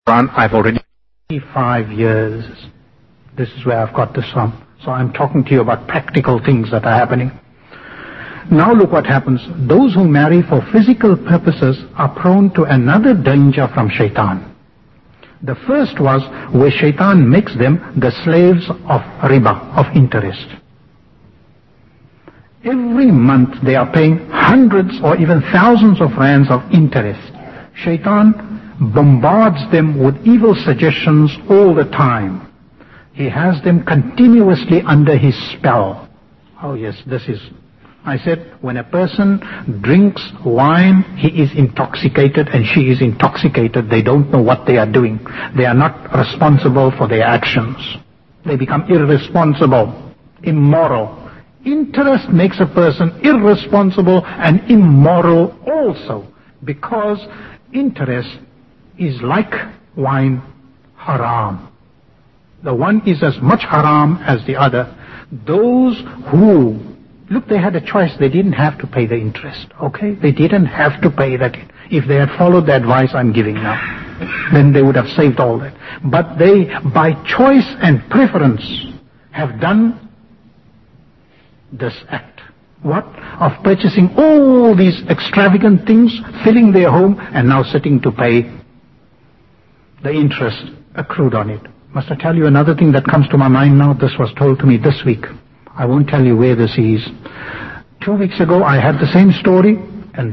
I've already 5 years. This is where I've got this from. So I'm talking to you about practical things that are happening. Now look what happens. Those who marry for physical purposes are prone to another danger from shaitan. The first was where shaitan makes them the slaves of riba, of interest. Every month they are paying hundreds or even thousands of rands of interest. Shaitan bombards them with evil suggestions all the time. He has them continuously under his spell. Oh yes, I said, when a person drinks wine, he is intoxicated and she is intoxicated. They don't know what they are doing. They are not responsible for their actions. They become irresponsible, immoral. Interest makes a person irresponsible and immoral also, because interest is like wine, haram. The one is as much haram as the other. Those who, look, they had a choice. They didn't have to pay the interest, okay? They didn't have to pay that. If they had followed the advice I'm giving now, then they would have saved all that. But they, by choice and preference, have done this act. What? Of purchasing all these extravagant things, filling their home, and now sitting to pay the interest accrued on it. Must I tell you another thing that comes to my mind now? This was told to me this week. I won't tell you where this is. 2 weeks ago I had the same story, and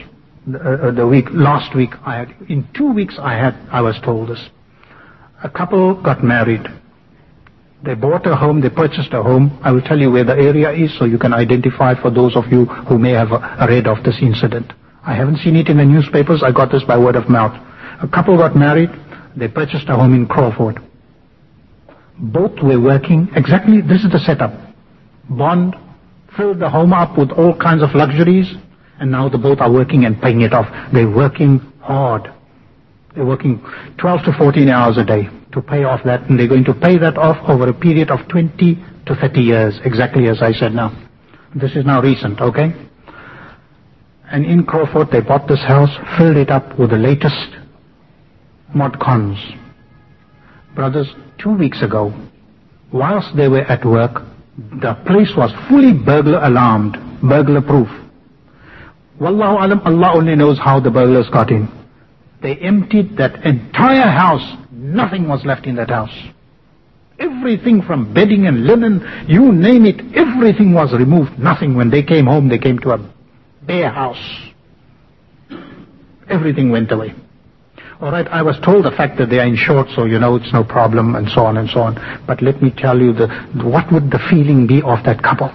last week in 2 weeks I was told this. A couple got married. They bought a home, they purchased a home. I will tell you where the area is so you can identify for those of you who may have read of this incident. I haven't seen it in the newspapers, I got this by word of mouth. A couple got married, they purchased a home in Crawford. Both were working, exactly, this is the setup. Bond, filled the home up with all kinds of luxuries, and now the both are working and paying it off. They're working hard. They're working 12 to 14 hours a day to pay off that, and they're going to pay that off over a period of 20 to 30 years, exactly as I said now. This is now recent, okay? And in Crawford, they bought this house, filled it up with the latest mod cons. Brothers, 2 weeks ago, whilst they were at work, the place was fully burglar alarmed, burglar proof. Wallahu alam, Allah only knows how the burglars got in. They emptied that entire house. Nothing was left in that house. Everything from bedding and linen, you name it, everything was removed. Nothing. When they came home, they came to a bare house. Everything went away. All right, I was told the fact that they are insured, so you know it's no problem, and so on and so on. But let me tell you, what would the feeling be of that couple?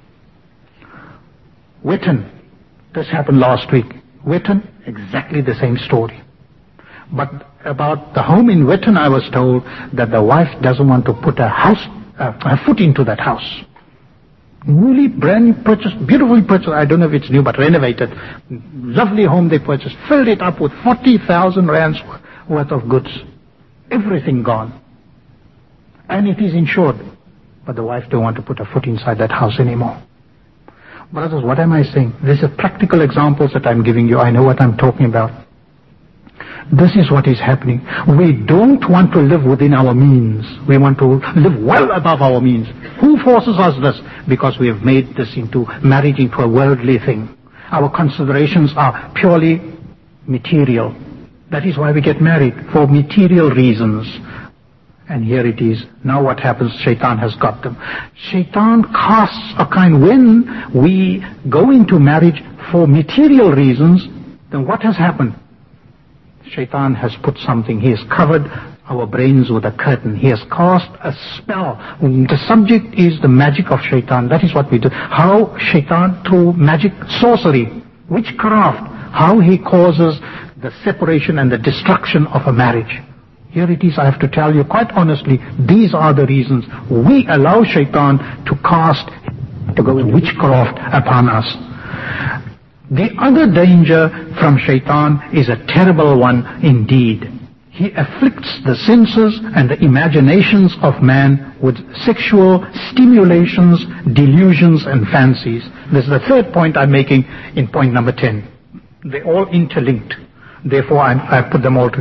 Witten, this happened last week. Witten, exactly the same story. But about the home in Witten, I was told that the wife doesn't want to put her foot into that house. Newly brand new purchased, beautifully purchased, I don't know if it's new, but renovated. Lovely home they purchased, filled it up with 40,000 rands worth of goods. Everything gone. And it is insured. But the wife don't want to put her foot inside that house anymore. Brothers, what am I saying? These are practical examples that I'm giving you. I know what I'm talking about. This is what is happening. We don't want to live within our means. We want to live well above our means. Who forces us this? Because we have made this marriage into a worldly thing. Our considerations are purely material. That is why we get married, for material reasons. And here it is. Now what happens? Shaitan has got them. Shaitan casts a kind, when we go into marriage for material reasons, then what has happened? Shaitan has put something. He has covered our brains with a curtain. He has cast a spell. The subject is the magic of Shaitan. That is what we do. How Shaitan, through magic, sorcery, witchcraft, how he causes the separation and the destruction of a marriage. Here it is, I have to tell you quite honestly, these are the reasons we allow Shaitan to go in witchcraft upon us. The other danger from Shaitan is a terrible one indeed. He afflicts the senses and the imaginations of man with sexual stimulations, delusions and fancies. This is the third point I'm making in point number 10. They're all interlinked. Therefore, I've put them all together.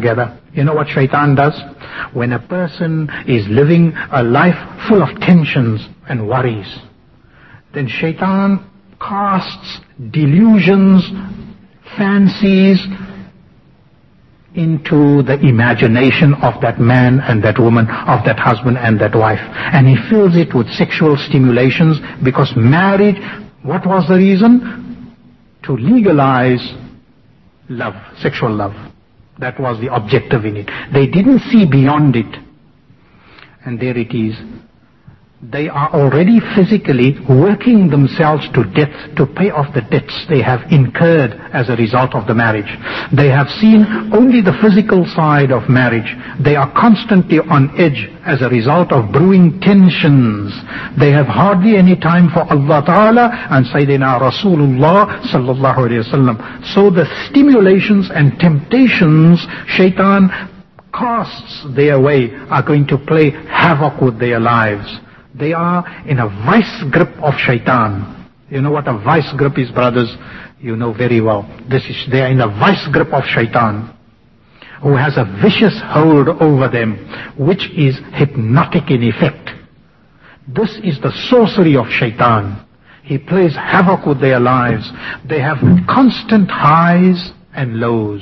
You know what shaitan does? When a person is living a life full of tensions and worries, then shaitan casts delusions, fancies into the imagination of that man and that woman, of that husband and that wife. And he fills it with sexual stimulations, because marriage, what was the reason? To legalize love, sexual love. That was the objective in it. They didn't see beyond it. And there it is. They are already physically working themselves to death to pay off the debts they have incurred as a result of the marriage. They have seen only the physical side of marriage. They are constantly on edge as a result of brewing tensions. They have hardly any time for Allah Ta'ala and Sayyidina Rasulullah Sallallahu Alaihi Wasallam. So the stimulations and temptations shaitan casts their way are going to play havoc with their lives. They are in a vice grip of shaitan. You know what a vice grip is, brothers? You know very well. They are in a vice grip of shaitan, who has a vicious hold over them, which is hypnotic in effect. This is the sorcery of shaitan. He plays havoc with their lives. They have constant highs and lows.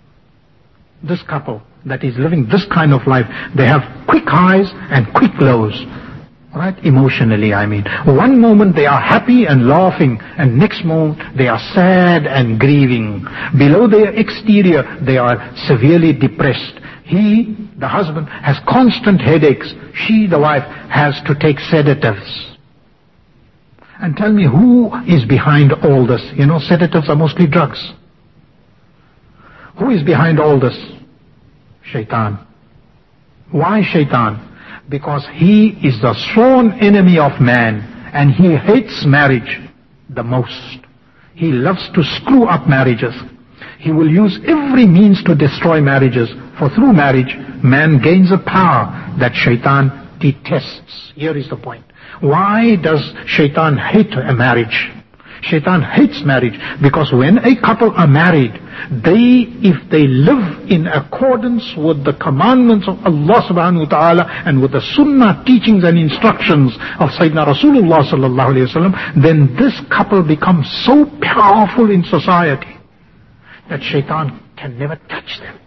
This couple that is living this kind of life, they have quick highs and quick lows. Right? Emotionally, I mean. One moment they are happy and laughing, and next moment they are sad and grieving. Below their exterior, they are severely depressed. He, the husband, has constant headaches. She, the wife, has to take sedatives. And tell me, who is behind all this? You know, sedatives are mostly drugs. Who is behind all this? Shaitan. Why shaitan? Because he is the sworn enemy of man, and he hates marriage the most. He loves to screw up marriages. He will use every means to destroy marriages, for through marriage, man gains a power that shaitan detests. Here is the point. Why does shaitan hate a marriage? Shaitan hates marriage because when a couple are married, if they live in accordance with the commandments of Allah subhanahu wa ta'ala and with the sunnah teachings and instructions of Sayyidina Rasulullah sallallahu alayhi wa sallam, then this couple becomes so powerful in society that shaitan can never touch them.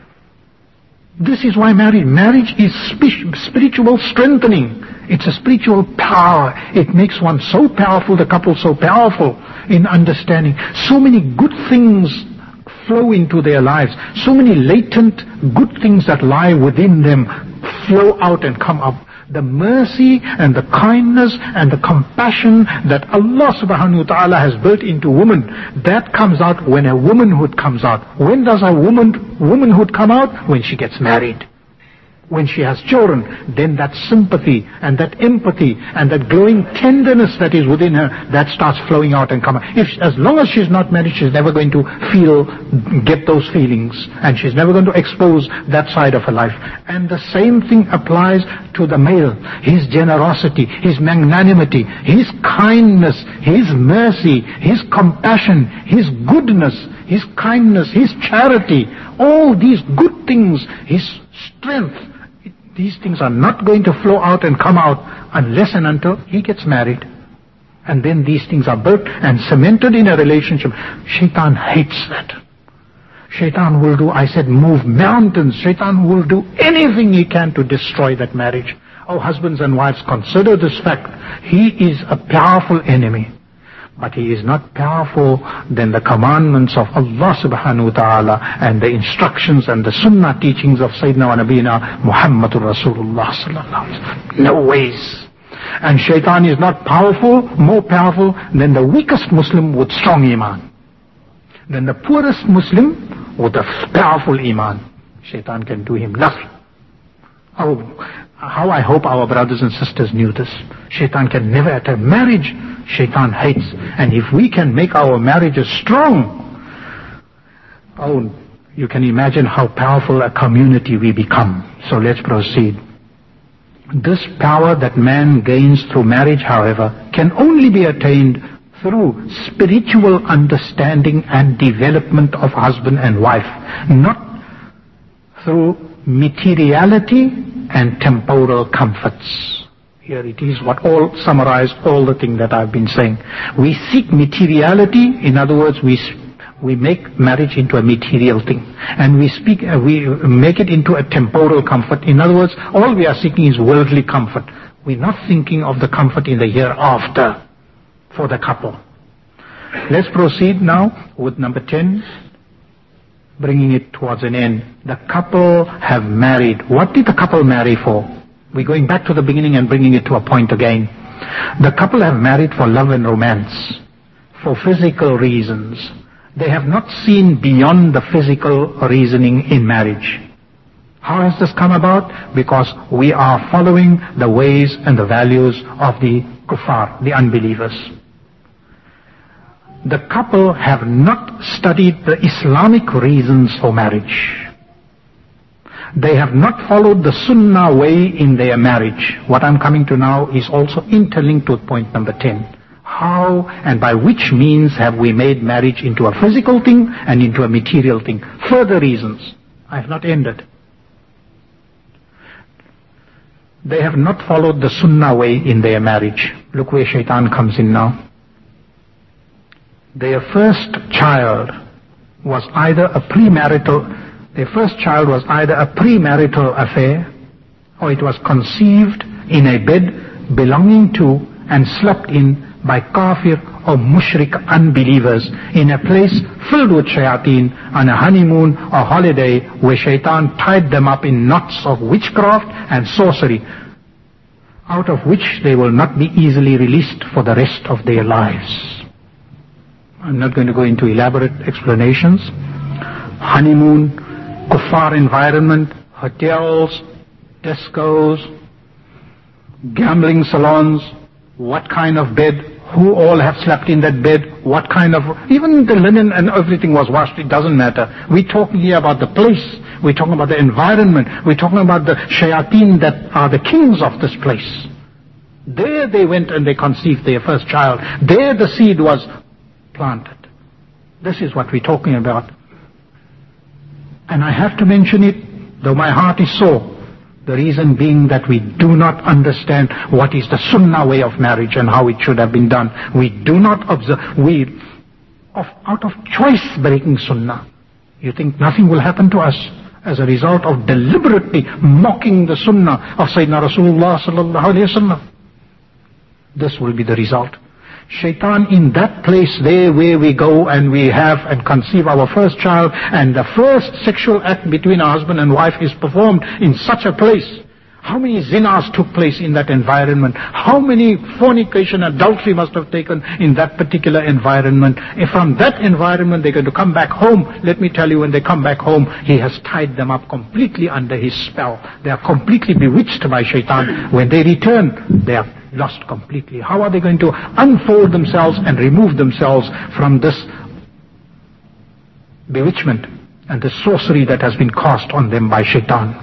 This is why marriage is spiritual strengthening. It's a spiritual power. It makes one so powerful, the couple so powerful in understanding. So many good things flow into their lives. So many latent good things that lie within them flow out and come up. The mercy and the kindness and the compassion that Allah subhanahu wa ta'ala has built into woman, that comes out when a womanhood comes out. When does a womanhood come out? When she gets married. When she has children, then that sympathy and that empathy and that growing tenderness that is within her, that starts flowing out and coming. As long as she's not married, she's never going to get those feelings, and she's never going to expose that side of her life. And the same thing applies to the male. His generosity, his magnanimity, his kindness, his mercy, his compassion, his goodness, his kindness, his charity, all these good things, his strength, these things are not going to flow out and come out unless and until he gets married. And then these things are built and cemented in a relationship. Shaitan hates that. Shaitan will move mountains. Shaitan will do anything he can to destroy that marriage. Oh, husbands and wives, consider this fact. He is a powerful enemy. But he is not powerful than the commandments of Allah subhanahu wa ta'ala and the instructions and the sunnah teachings of Sayyidina wa Nabiyina Muhammadur Rasulullah sallallahu alaihi wasallam. No ways. And shaitan is not more powerful than the weakest Muslim with strong iman. Than the poorest Muslim with a powerful iman. Shaitan can do him nothing. Oh, how I hope our brothers and sisters knew this. Shaitan can never attack marriage. Shaitan hates. And if we can make our marriages strong, oh, you can imagine how powerful a community we become. So let's proceed. This power that man gains through marriage, however, can only be attained through spiritual understanding and development of husband and wife, not through materiality and temporal comforts. Here it is, what all summarize all the things that I've been saying. We seek materiality, in other words, we make marriage into a material thing, and we make it into a temporal comfort. In other words, all we are seeking is worldly comfort. We're not thinking of the comfort in the hereafter for the couple. Let's proceed now with number 10, bringing it towards an end. The couple have married. What did the couple marry for? We're going back to the beginning and bringing it to a point again. The couple have married for love and romance, for physical reasons. They have not seen beyond the physical reasoning in marriage. How has this come about? Because we are following the ways and the values of the kuffar, the unbelievers. The couple have not studied the Islamic reasons for marriage. They have not followed the Sunnah way in their marriage. What I'm coming to now is also interlinked with point number 10. How and by which means have we made marriage into a physical thing and into a material thing? Further reasons. I have not ended. They have not followed the Sunnah way in their marriage. Look where shaitan comes in now. Their first child was either a premarital affair, or it was conceived in a bed belonging to and slept in by kafir or mushrik unbelievers in a place filled with shayateen on a honeymoon or holiday where shaitan tied them up in knots of witchcraft and sorcery, out of which they will not be easily released for the rest of their lives. I'm not going to go into elaborate explanations. Honeymoon, kuffar environment, hotels, discos, gambling salons, what kind of bed, who all have slept in that bed, what kind of, even the linen and everything was washed, it doesn't matter. We're talking here about the place, we're talking about the environment, we're talking about the shayateen that are the kings of this place. There they went and they conceived their first child. There the seed was planted. This is what we're talking about. And I have to mention it, though my heart is sore. The reason being that we do not understand what is the Sunnah way of marriage and how it should have been done. We do not observe. Out of choice breaking Sunnah. You think nothing will happen to us as a result of deliberately mocking the Sunnah of Sayyidina Rasulullah sallallahu alayhi wa sallam? This will be the result. Shaitan in that place there where we go and we have and conceive our first child, and the first sexual act between a husband and wife is performed in such a place. How many zinas took place in that environment? How many fornication, adultery must have taken in that particular environment? If from that environment they're going to come back home, let me tell you, when they come back home, he has tied them up completely under his spell. They are completely bewitched by shaitan. When they return, they are lost completely. How are they going to unfold themselves and remove themselves from this bewitchment and the sorcery that has been cast on them by shaitan,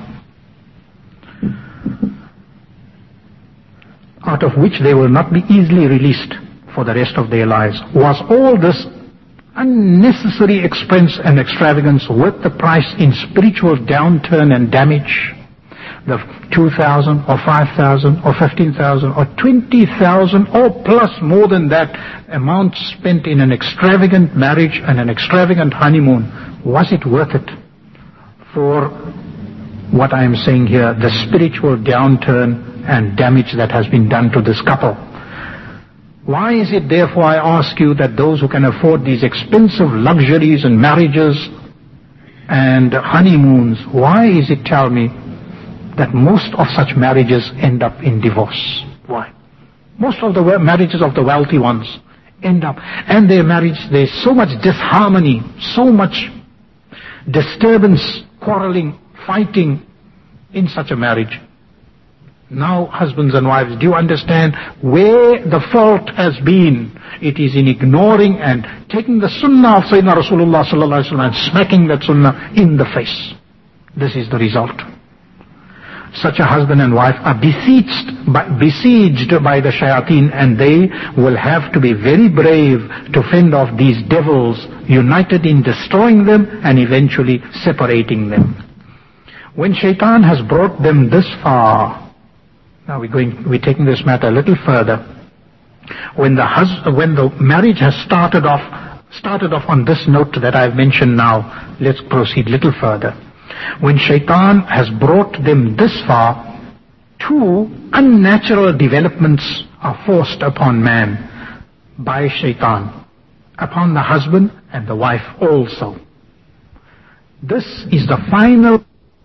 out of which they will not be easily released for the rest of their lives? Was all this unnecessary expense and extravagance worth the price in spiritual downturn and damage? The 2,000 or 5,000 or 15,000 or 20,000 or plus more than that amount spent in an extravagant marriage and an extravagant honeymoon, was it worth it for what I am saying here, the spiritual downturn and damage that has been done to this couple? Why is it therefore, I ask you, that those who can afford these expensive luxuries and marriages and honeymoons, why is it, tell me, that most of such marriages end up in divorce? Why? Most of the marriages of the wealthy ones end up, and their marriage, there's so much disharmony, so much disturbance, quarreling, fighting in such a marriage. Now, husbands and wives, do you understand where the fault has been? It is in ignoring and taking the Sunnah of Sayyidina Rasulullah sallallahu alaihi wasallam and smacking that Sunnah in the face. This is the result. Such a husband and wife are besieged by the shayateen, and they will have to be very brave to fend off these devils, united in destroying them and eventually separating them. When shaitan has brought them this far, now we're taking this matter a little further. When the marriage has started off on this note that I've mentioned now, let's proceed a little further. When shaitan has brought them this far, two unnatural developments are forced upon man by shaitan, upon the husband and the wife also. This is the final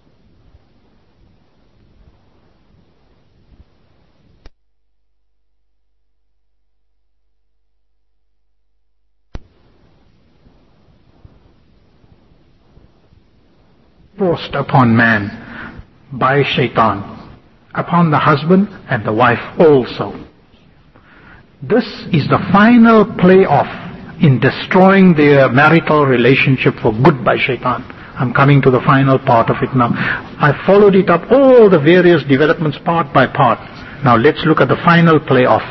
forced upon man by shaitan, upon the husband and the wife also. This is the final playoff in destroying their marital relationship for good by shaitan. I'm coming to the final part of it now. I followed it up, all the various developments part by part. Now let's look at the final playoff.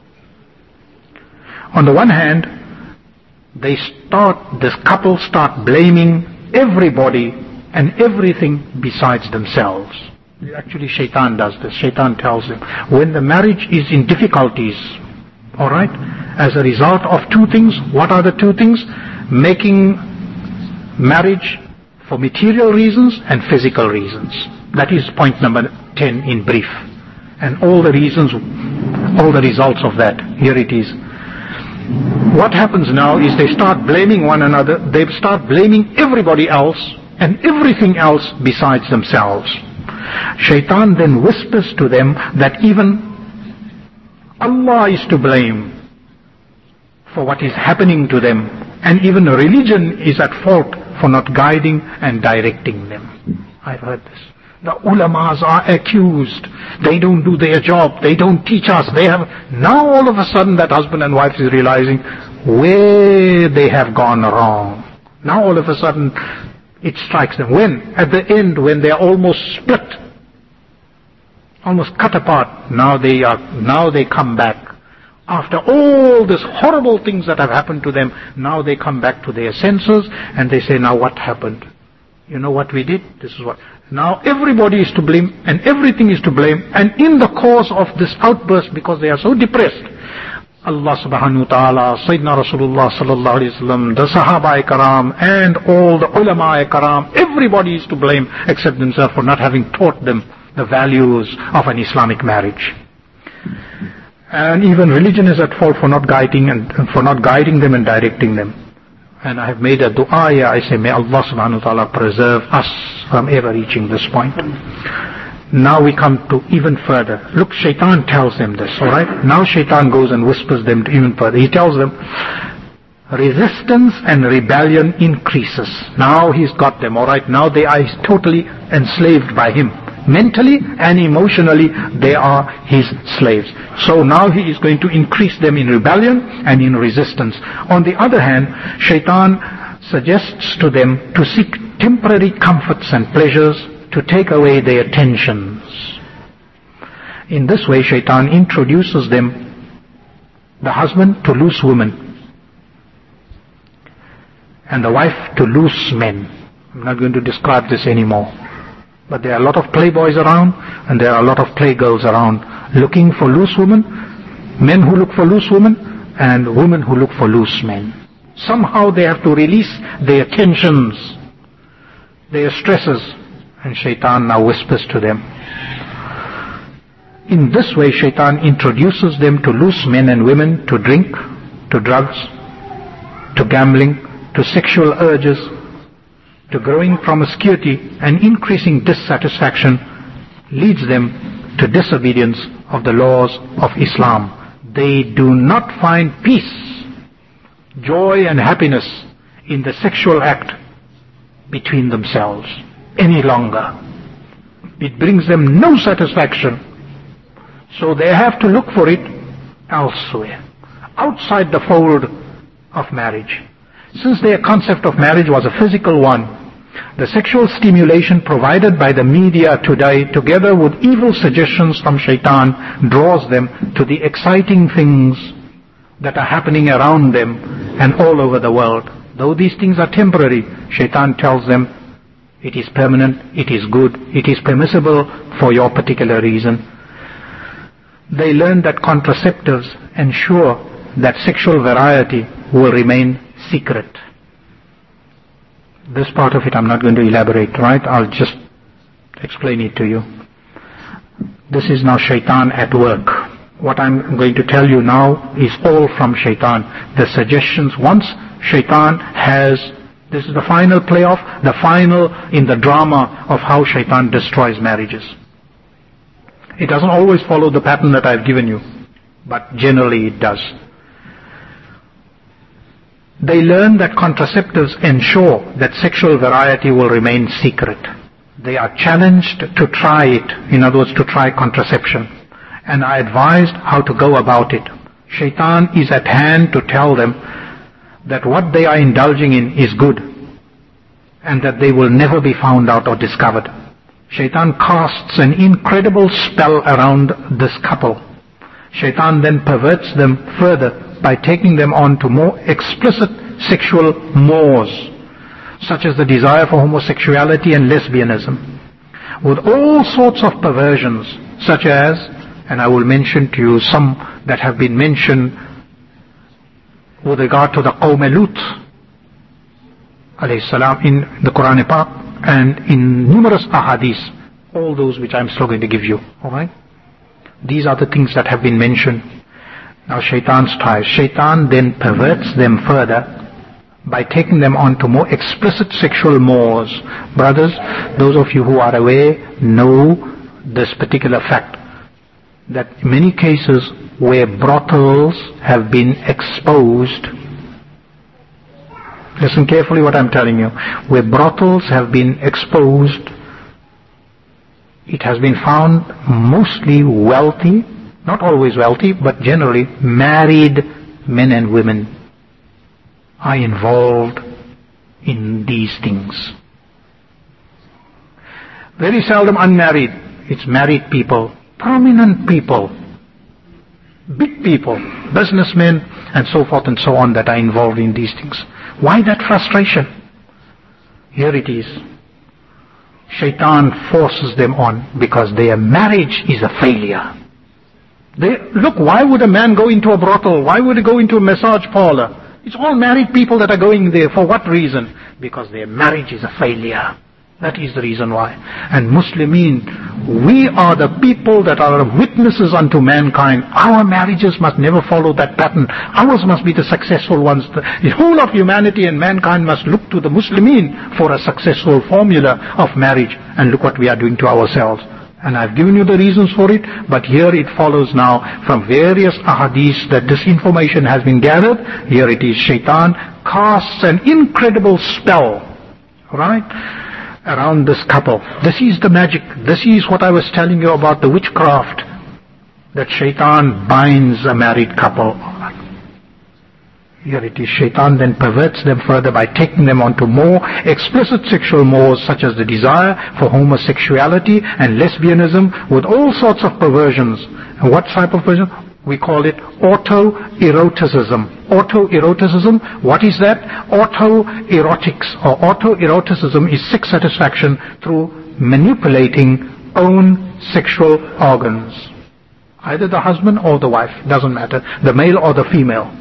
On the one hand, this couple start blaming everybody and everything besides themselves. Actually, shaitan does this. Shaitan tells them, when the marriage is in difficulties, alright, as a result of two things, what are the two things? Making marriage for material reasons and physical reasons. That is point number 10 in brief. And all the reasons, all the results of that, here it is. What happens now is they start blaming one another, they start blaming everybody else and everything else besides themselves. Shaitan then whispers to them that even Allah is to blame for what is happening to them, and even religion is at fault for not guiding and directing them. I've heard this. The ulamas are accused. They don't do their job. They don't teach us. Now all of a sudden that husband and wife is realizing where they have gone wrong. Now all of a sudden it strikes them. When? At the end, when they are almost split, almost cut apart, now they come back. After all these horrible things that have happened to them, now they come back to their senses and they say, now what happened? You know what we did? This is what. Now everybody is to blame and everything is to blame, and in the cause of this outburst, because they are so depressed, Allah subhanahu wa ta'ala, Sayyidina Rasulullah sallallahu alayhi wa sallam, the Sahaba-i-Karam and all the Ulama-i-Karam, everybody is to blame except themselves for not having taught them the values of an Islamic marriage. And even religion is at fault for not guiding them and directing them. And I have made a dua here. I say, may Allah subhanahu wa ta'ala preserve us from ever reaching this point. Now we come to even further. Look, shaitan tells them this, alright? Now shaitan goes and whispers them to even further. He tells them, resistance and rebellion increases. Now he's got them, alright? Now they are totally enslaved by him. Mentally and emotionally, they are his slaves. So now he is going to increase them in rebellion and in resistance. On the other hand, shaitan suggests to them to seek temporary comforts and pleasures to take away their tensions. In this way, shaitan introduces them, the husband to loose women, and the wife to loose men. I'm not going to describe this anymore. But there are a lot of playboys around, and there are a lot of playgirls around looking for loose women, men who look for loose women, and women who look for loose men. Somehow they have to release their tensions, their stresses, and shaitan now whispers to them. In this way, shaitan introduces them to loose men and women, to drink, to drugs, to gambling, to sexual urges, to growing promiscuity and increasing dissatisfaction, leads them to disobedience of the laws of Islam. They do not find peace, joy and happiness in the sexual act between themselves any longer. It brings them no satisfaction. So they have to look for it elsewhere, outside the fold of marriage. Since their concept of marriage was a physical one, the sexual stimulation provided by the media today, together with evil suggestions from shaitan, draws them to the exciting things that are happening around them and all over the world. Though these things are temporary, shaitan tells them, It is permanent, it is good, it is permissible for your particular reason. They learn that contraceptives ensure that sexual variety will remain secret. This part of it I'm not going to elaborate, right? I'll just explain it to you. This is now shaitan at work. What I'm going to tell you now is all from shaitan. The suggestions, once shaitan has, this is the final playoff, the final in the drama of how shaitan destroys marriages. It doesn't always follow the pattern that I've given you, but generally it does. They learn that contraceptives ensure that sexual variety will remain secret. They are challenged to try it, in other words, to try contraception. And I advised how to go about it. Shaitan is at hand to tell them that what they are indulging in is good, and that they will never be found out or discovered. Shaitan casts an incredible spell around this couple. Shaitan then perverts them further by taking them on to more explicit sexual mores, such as the desire for homosexuality and lesbianism, with all sorts of perversions, such as, and I will mention to you some that have been mentioned with regard to the Qawm Lut, alayhi salam, in the Quran Pak, and in numerous ahadith, all those which I'm still going to give you, alright? These are the things that have been mentioned. Now shaitan's ties. Shaitan then perverts them further by taking them on to more explicit sexual mores. Brothers, those of you who are aware know this particular fact, that in many cases where brothels have been exposed, listen carefully what I'm telling you, where brothels have been exposed, it has been found mostly wealthy, not always wealthy, but generally married men and women are involved in these things. Very seldom unmarried. It's married people, prominent people, big people, businessmen, and so forth and so on that are involved in these things. Why that frustration? Here it is. Shaitan forces them on because their marriage is a failure. Look, why would a man go into a brothel? Why would he go into a massage parlor? It's all married people that are going there. For what reason? Because their marriage is a failure. That is the reason why. And Muslimin, we are the people that are witnesses unto mankind. Our marriages must never follow that pattern. Ours must be the successful ones. The whole of humanity and mankind must look to the Muslimin for a successful formula of marriage. And look what we are doing to ourselves. And I've given you the reasons for it, but here it follows now from various ahadith that this information has been gathered. Here it is, shaitan casts an incredible spell, right, around this couple. This is the magic. This is what I was telling you about the witchcraft, that shaitan binds a married couple. Here it is, shaitan then perverts them further by taking them on to more explicit sexual mores, such as the desire for homosexuality and lesbianism, with all sorts of perversions. And what type of perversion? We call it autoeroticism. Autoeroticism, what is that? Autoerotics or autoeroticism is sex satisfaction through manipulating own sexual organs. Either the husband or the wife, doesn't matter, the male or the female.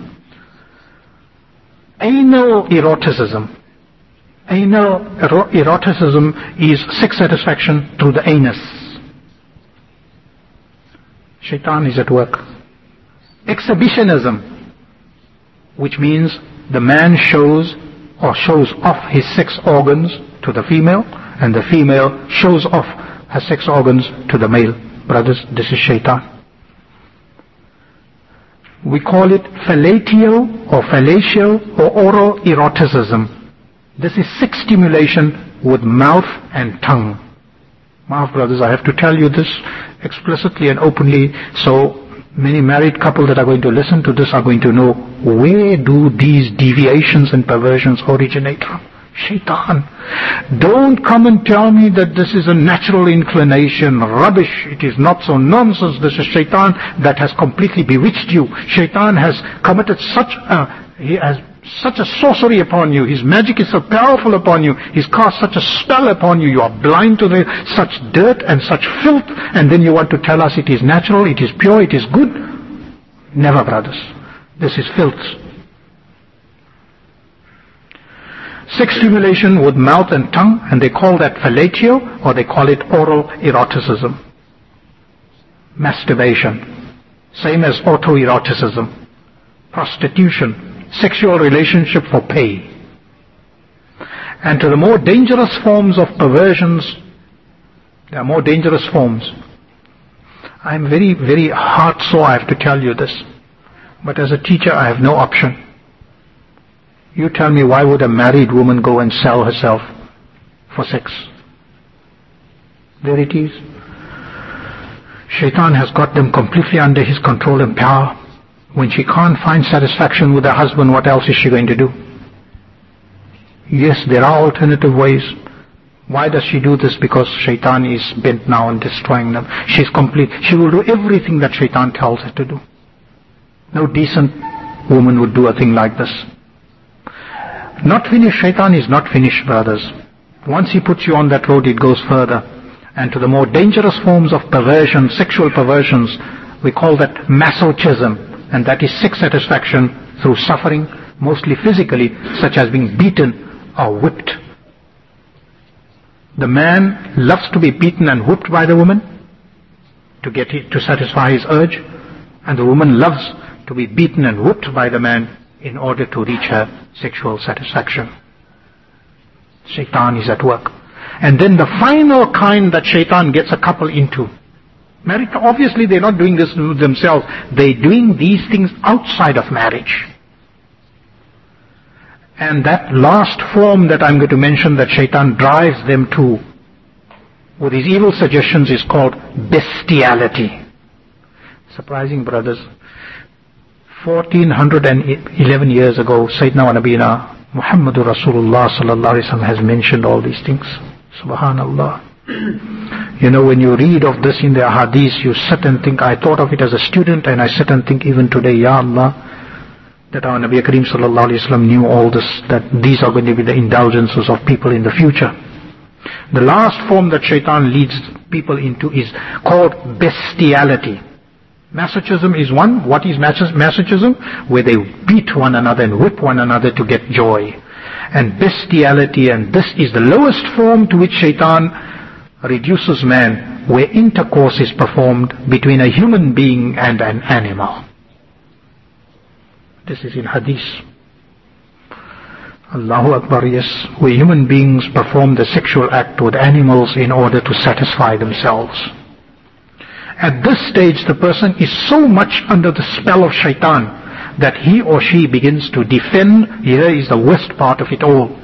Anal eroticism. Anal eroticism is sex satisfaction through the anus. Shaitan is at work. Exhibitionism, which means the man shows off his sex organs to the female, and the female shows off her sex organs to the male. Brothers, this is shaitan. We call it fellatio or fellatio or oral eroticism. This is sex stimulation with mouth and tongue. Maaf, brothers, I have to tell you this explicitly and openly, so many married couples that are going to listen to this are going to know, where do these deviations and perversions originate from? Shaitan. Don't come and tell me that this is a natural inclination. Rubbish. It is not so. Nonsense. This is shaitan that has completely bewitched you. Shaitan has committed he has such a sorcery upon you. His magic is so powerful upon you. He's cast such a spell upon you. You are blind to such dirt and such filth, and then you want to tell us it is natural, it is pure, it is good. Never, brothers. This is filth. Sex stimulation with mouth and tongue, and they call that fellatio, or they call it oral eroticism. Masturbation, same as autoeroticism. Prostitution, sexual relationship for pay. And to the more dangerous forms of perversions, there are more dangerous forms. I'm very, very heart sore, I have to tell you this. But as a teacher, I have no option. You tell me, why would a married woman go and sell herself for sex? There it is. Shaitan has got them completely under his control and power. When she can't find satisfaction with her husband, what else is she going to do? Yes, there are alternative ways. Why does she do this? Because Shaitan is bent now on destroying them. She's complete. She will do everything that Shaitan tells her to do. No decent woman would do a thing like this. Not finished. Shaitan is not finished, brothers. Once he puts you on that road, it goes further. And to the more dangerous forms of perversion, sexual perversions, we call that masochism. And that is sex satisfaction through suffering, mostly physically, such as being beaten or whipped. The man loves to be beaten and whipped by the woman to satisfy his urge, and the woman loves to be beaten and whipped by the man in order to reach her sexual satisfaction. Shaitan is at work. And then the final kind that Shaitan gets a couple into. Married, obviously they're not doing this themselves. They're doing these things outside of marriage. And that last form that I'm going to mention that Shaitan drives them to with his evil suggestions is called bestiality. Surprising, brothers. 1411 years ago, Sayyidina wa Nabina Muhammadur Rasulullah sallallahu alaihi wasallam has mentioned all these things. Subhanallah. You know, when you read of this in the hadith, you sit and think, I thought of it as a student, and I sit and think even today, Ya Allah, that our Nabi Kareem sallallahu alaihi wasallam knew all this, that these are going to be the indulgences of people in the future. The last form that Shaitan leads people into is called bestiality. Masochism is one. What is masochism? Where they beat one another and whip one another to get joy. And bestiality, and this is the lowest form to which Shaitan reduces man, where intercourse is performed between a human being and an animal. This is in hadith. Allahu Akbar, yes, where human beings perform the sexual act with animals in order to satisfy themselves. At this stage, the person is so much under the spell of Shaitan that he or she begins to defend. Here is the worst part of it all.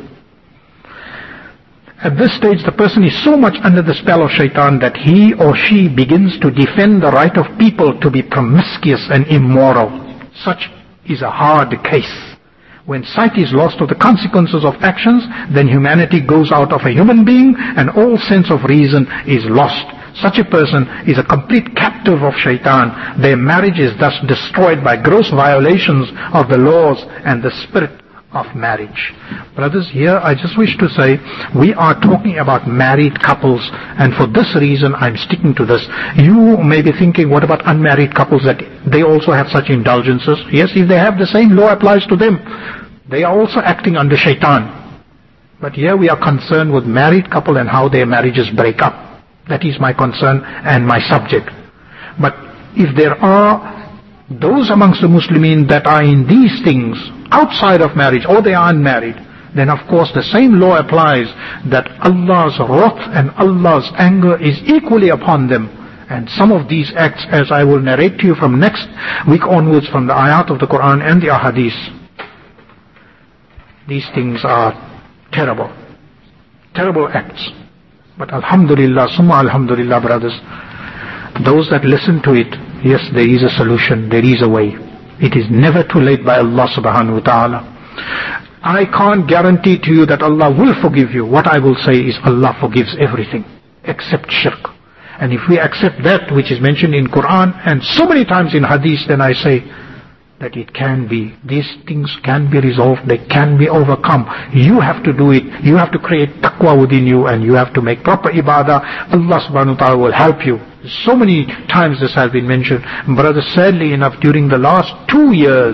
At this stage, the person is so much under the spell of Shaitan that he or she begins to defend the right of people to be promiscuous and immoral. Such is a hard case. When sight is lost of the consequences of actions, then humanity goes out of a human being and all sense of reason is lost. Such a person is a complete captive of Shaitan. Their marriage is thus destroyed by gross violations of the laws and the spirit of marriage. Brothers, here I just wish to say, we are talking about married couples, and for this reason I'm sticking to this. You may be thinking, what about unmarried couples, that they also have such indulgences? Yes, if they have, the same law applies to them. They are also acting under Shaitan. But here we are concerned with married couple and how their marriages break up. That is my concern and my subject. But if there are those amongst the Muslimin that are in these things outside of marriage, or they are unmarried, then of course the same law applies, that Allah's wrath and Allah's anger is equally upon them. And some of these acts, as I will narrate to you from next week onwards from the ayat of the Quran and the ahadith, these things are terrible. Terrible acts. But alhamdulillah, summa alhamdulillah, brothers, those that listen to it, yes, there is a solution, there is a way. It is never too late by Allah subhanahu wa ta'ala. I can't guarantee to you that Allah will forgive you. What I will say is Allah forgives everything except shirk. And if we accept that which is mentioned in Quran and so many times in hadith, then I say that it can be. These things can be resolved. They can be overcome. You have to do it. You have to create taqwa within you, and you have to make proper ibadah. Allah subhanahu wa ta'ala will help you. So many times this has been mentioned. Brother, sadly enough, during the last 2 years,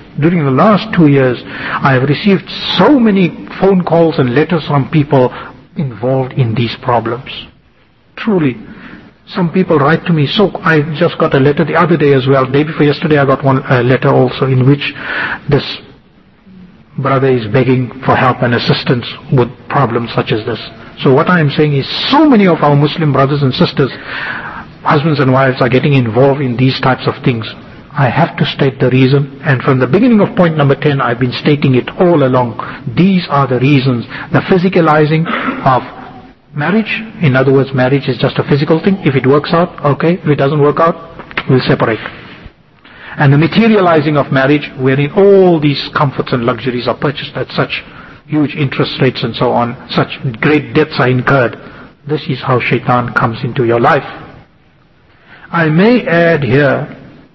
I have received so many phone calls and letters from people involved in these problems. Truly. Some people write to me, so I just got a letter the other day as well. Day before yesterday I got one letter also in which this brother is begging for help and assistance with problems such as this. So what I am saying is so many of our Muslim brothers and sisters, husbands and wives, are getting involved in these types of things. I have to state the reason, and from the beginning of point number 10 I've been stating it all along. These are the reasons. The physicalizing of marriage, in other words, marriage is just a physical thing. If it works out, okay. If it doesn't work out, we'll separate. And the materializing of marriage, wherein all these comforts and luxuries are purchased at such huge interest rates and so on, such great debts are incurred. This is how shaitan comes into your life. I may add here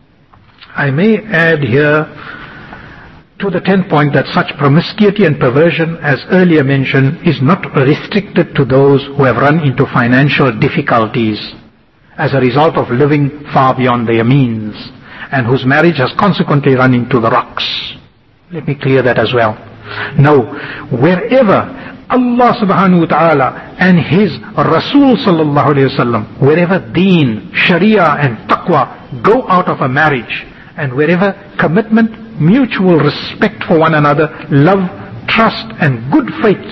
to the 10th point that such promiscuity and perversion, as earlier mentioned, is not restricted to those who have run into financial difficulties as a result of living far beyond their means, and whose marriage has consequently run into the rocks. Let me clear that as well. No, wherever Allah subhanahu wa ta'ala and His Rasul sallallahu alayhi wa sallam, wherever deen, sharia and taqwa go out of a marriage, and wherever commitment, mutual respect for one another, love, trust and good faith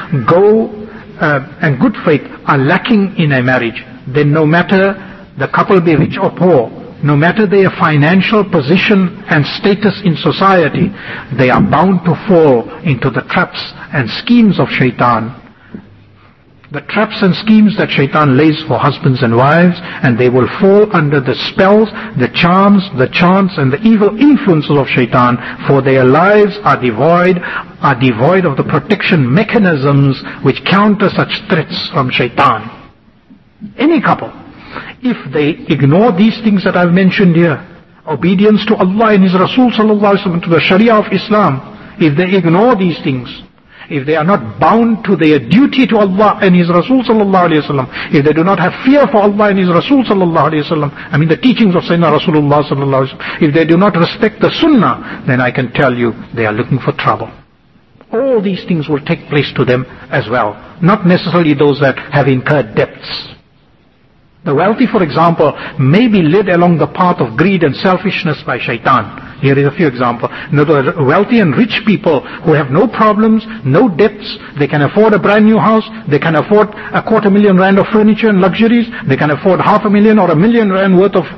are lacking in a marriage, then no matter the couple be rich or poor, no matter their financial position and status in society, they are bound to fall into the traps and schemes of shaitan. The traps and schemes that shaitan lays for husbands and wives, and they will fall under the spells, the charms, the chants and the evil influences of shaitan, for their lives are devoid of the protection mechanisms which counter such threats from shaitan. Any couple, if they ignore these things that I've mentioned here, obedience to Allah and His Rasul sallallahu alaihi wasallam, to the Sharia of Islam, if they ignore these things, if they are not bound to their duty to Allah and His Rasul sallallahu alaihi wasallam, if they do not have fear for Allah and His Rasul sallallahu alaihi wasallam, the teachings of Sayyidina Rasulullah sallallahu alaihi wasallam, if they do not respect the Sunnah, then I can tell you they are looking for trouble. All these things will take place to them as well, not necessarily those that have incurred debts. The wealthy, for example, may be led along the path of greed and selfishness by shaitan. Here is a few examples. The wealthy and rich people who have no problems, no debts, they can afford a brand new house, they can afford $250,000 of furniture and luxuries, they can afford $500,000 or R1,000,000 worth of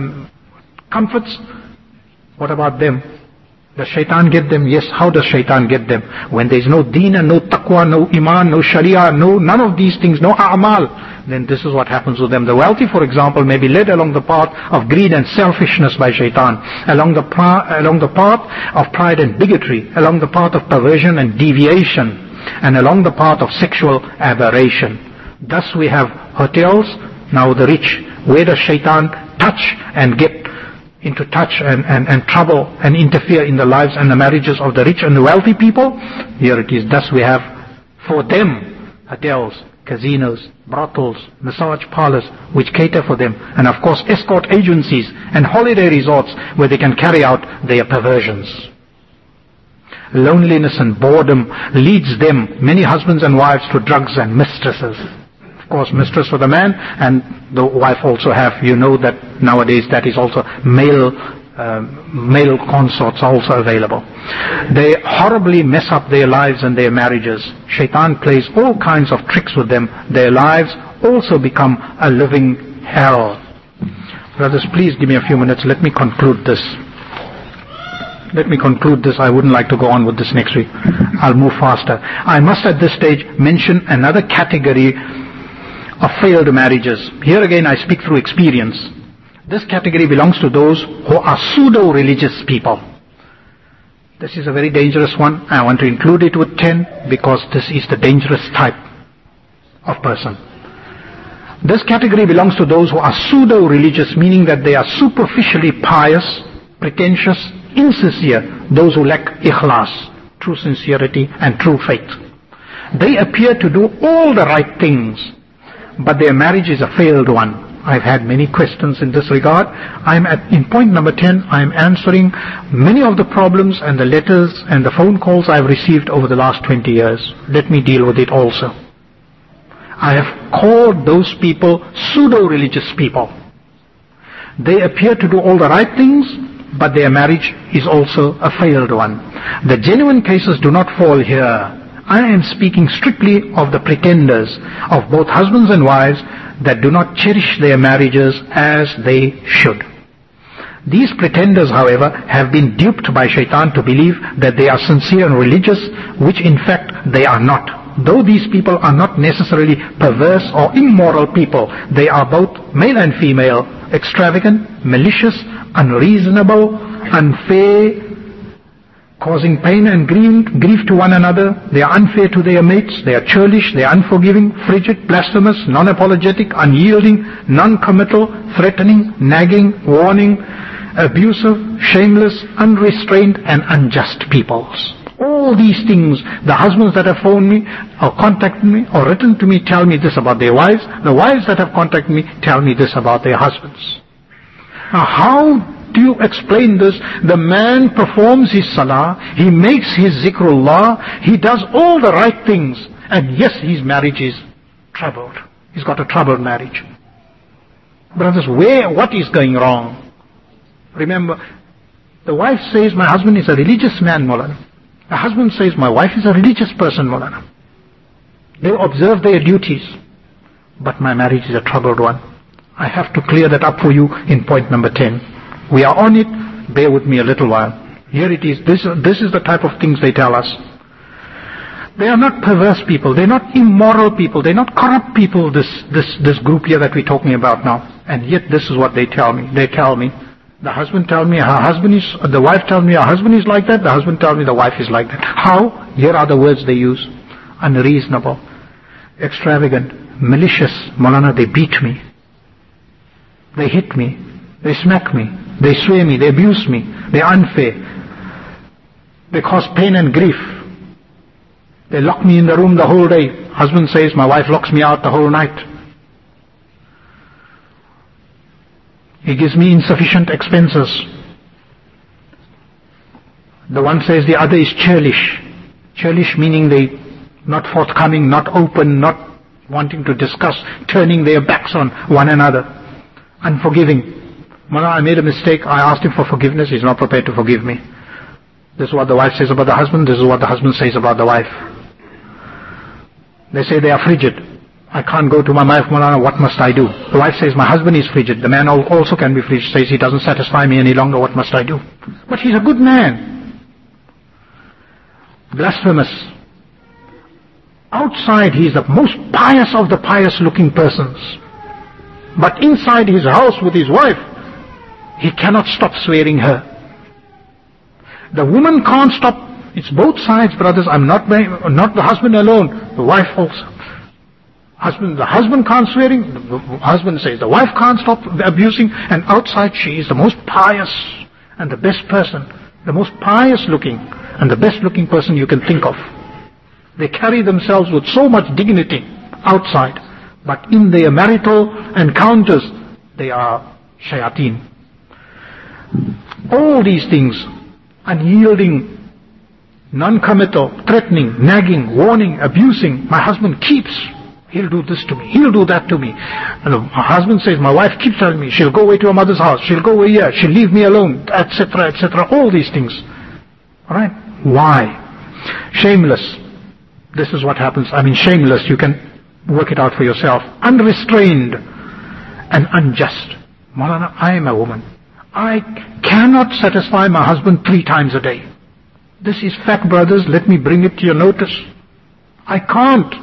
comforts. What about them? Does shaitan get them? Yes. How does shaitan get them? When there is no deen and no taqwa, no iman, no sharia, none of these things, no a'mal, then this is what happens with them. The wealthy, for example, may be led along the path of greed and selfishness by shaitan, along the path of pride and bigotry, along the path of perversion and deviation, and along the path of sexual aberration. Thus we have hotels, now the rich. Where does shaitan touch and get into touch and trouble and interfere in the lives and the marriages of the rich and the wealthy people? Here it is. Thus we have for them hotels, casinos, brothels, massage parlors which cater for them, and of course escort agencies and holiday resorts where they can carry out their perversions. Loneliness and boredom leads them, many husbands and wives, to drugs and mistresses. Of course, mistress for the man, and the wife also have, you know that nowadays that is also male consorts are also available. They horribly mess up their lives and their marriages. Shaitan plays all kinds of tricks with them. Their lives also become a living hell. Brothers, please give me a few minutes. Let me conclude this. I wouldn't like to go on with this next week. I'll move faster. I must at this stage mention another category of failed marriages. Here again I speak through experience. This category belongs to those who are pseudo-religious people. This is a very dangerous one. I want to include it with 10 because this is the dangerous type of person. This category belongs to those who are pseudo-religious, meaning that they are superficially pious, pretentious, insincere, those who lack ikhlas, true sincerity and true faith. They appear to do all the right things, but their marriage is a failed one. I've had many questions in this regard. In point number 10, I'm answering many of the problems and the letters and the phone calls I've received over the last 20 years. Let me deal with it also. I have called those people pseudo-religious people. They appear to do all the right things, but their marriage is also a failed one. The genuine cases do not fall here. I am speaking strictly of the pretenders, of both husbands and wives, that do not cherish their marriages as they should. These pretenders, however, have been duped by shaitan to believe that they are sincere and religious, which in fact they are not. Though these people are not necessarily perverse or immoral people, they are both male and female, extravagant, malicious, unreasonable, unfair, causing pain and grief to one another. They are unfair to their mates. They are churlish. They are unforgiving, frigid, blasphemous, non-apologetic, unyielding, non-committal, threatening, nagging, warning, abusive, shameless, unrestrained, and unjust peoples. All these things, the husbands that have phoned me or contacted me or written to me tell me this about their wives. The wives that have contacted me tell me this about their husbands. Now, how do you explain this? The man performs his salah, he makes his zikrullah, he does all the right things, and yes, his marriage is troubled. He's got a troubled marriage. Brothers, what is going wrong? Remember, the wife says, my husband is a religious man, Maulana. The husband says, my wife is a religious person, Maulana. They observe their duties, but my marriage is a troubled one. I have to clear that up for you in point number 10. We are on it. Bear with me a little while. Here it is. This is the type of things they tell us. They are not perverse people. They're not immoral people. They're not corrupt people, this group here that we're talking about now. And yet this is what they tell me. They tell me, the husband tells me the wife tells me her husband is like that. The husband tells me the wife is like that. How? Here are the words they use. Unreasonable, extravagant, malicious. Maulana, they beat me. They hit me. They smack me. They swear me. They abuse me. They're unfair. They cause pain and grief. They lock me in the room the whole day. Husband says, my wife locks me out the whole night. He gives me insufficient expenses. The one says the other is churlish. Churlish meaning they not forthcoming, not open, not wanting to discuss, turning their backs on one another. Unforgiving. I made a mistake. I asked him for forgiveness. He's not prepared to forgive me. This is what the wife says about the husband. This is what the husband says about the wife. They say they are frigid. I can't go to my wife, Maulana, what must I do? The wife says, my husband is frigid. The man also can be frigid. Says, he doesn't satisfy me any longer. What must I do? But he's a good man. Blasphemous. Outside, he is the most pious of the pious looking persons. But inside his house with his wife, he cannot stop swearing her. The woman can't stop. It's both sides, brothers. I'm not the husband alone. The wife also. The husband can't swearing. The husband says the wife can't stop abusing. And outside she is the most pious and the best person. The most pious looking and the best looking person you can think of. They carry themselves with so much dignity outside. But in their marital encounters, they are shayateen. All these things, unyielding, non-committal, threatening, nagging, warning, abusing. My husband keeps, he'll do this to me, he'll do that to me. And the husband says, my wife keeps telling me, she'll go away to her mother's house, she'll go away here, she'll leave me alone, etc., etc. All these things. Alright? Why? Shameless. This is what happens. Shameless, you can work it out for yourself. Unrestrained and unjust. Maulana, I am a woman. I cannot satisfy my husband 3 times a day. This is fact, brothers. Let me bring it to your notice. I can't.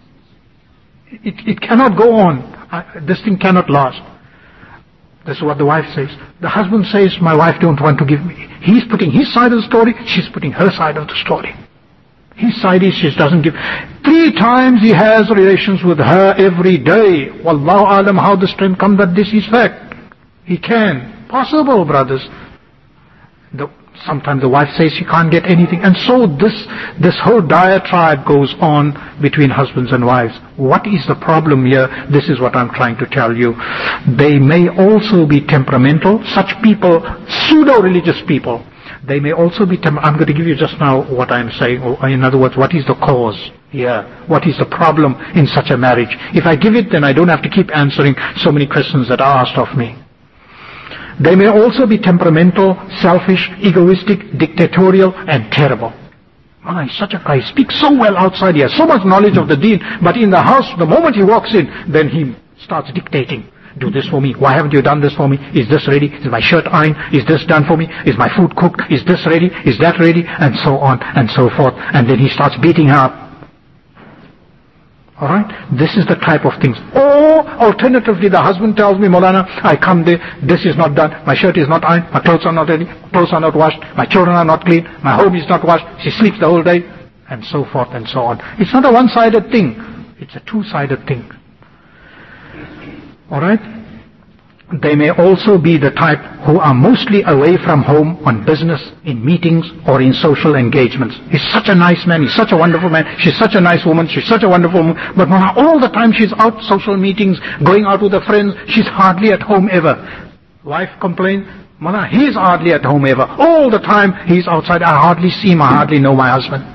It cannot go on. This thing cannot last. This is what the wife says. The husband says, my wife don't want to give me. He's putting his side of the story. She's putting her side of the story. His side is she doesn't give. 3 times he has relations with her every day. Wallahu alam, how the strength comes that this is fact. He can. Possible, brothers. Sometimes the wife says she can't get anything. And so this whole diatribe goes on between husbands and wives. What is the problem here? This is what I'm trying to tell you. They may also be temperamental. Such people, pseudo-religious people, they may also be I'm going to give you just now what I'm saying. Or in other words, what is the cause here? What is the problem in such a marriage? If I give it, then I don't have to keep answering so many questions that are asked of me. They may also be temperamental, selfish, egoistic, dictatorial, and terrible. He's such a guy. He speaks so well outside. He has so much knowledge of the deen. But in the house, the moment he walks in, then he starts dictating. Do this for me. Why haven't you done this for me? Is this ready? Is my shirt ironed? Is this done for me? Is my food cooked? Is this ready? Is that ready? And so on and so forth. And then he starts beating her up. Alright? This is the type of things. Or, alternatively, the husband tells me, Maulana, I come there, this is not done, my shirt is not ironed, my clothes are not ready, clothes are not washed, my children are not clean, my home is not washed, she sleeps the whole day, and so forth and so on. It's not a one-sided thing. It's a two-sided thing. Alright? They may also be the type who are mostly away from home on business, in meetings, or in social engagements. He's such a nice man, he's such a wonderful man, she's such a nice woman, she's such a wonderful woman, but all the time she's out social meetings, going out with her friends, she's hardly at home ever. Wife complains, Mona, he's hardly at home ever. All the time he's outside, I hardly see him, I hardly know my husband.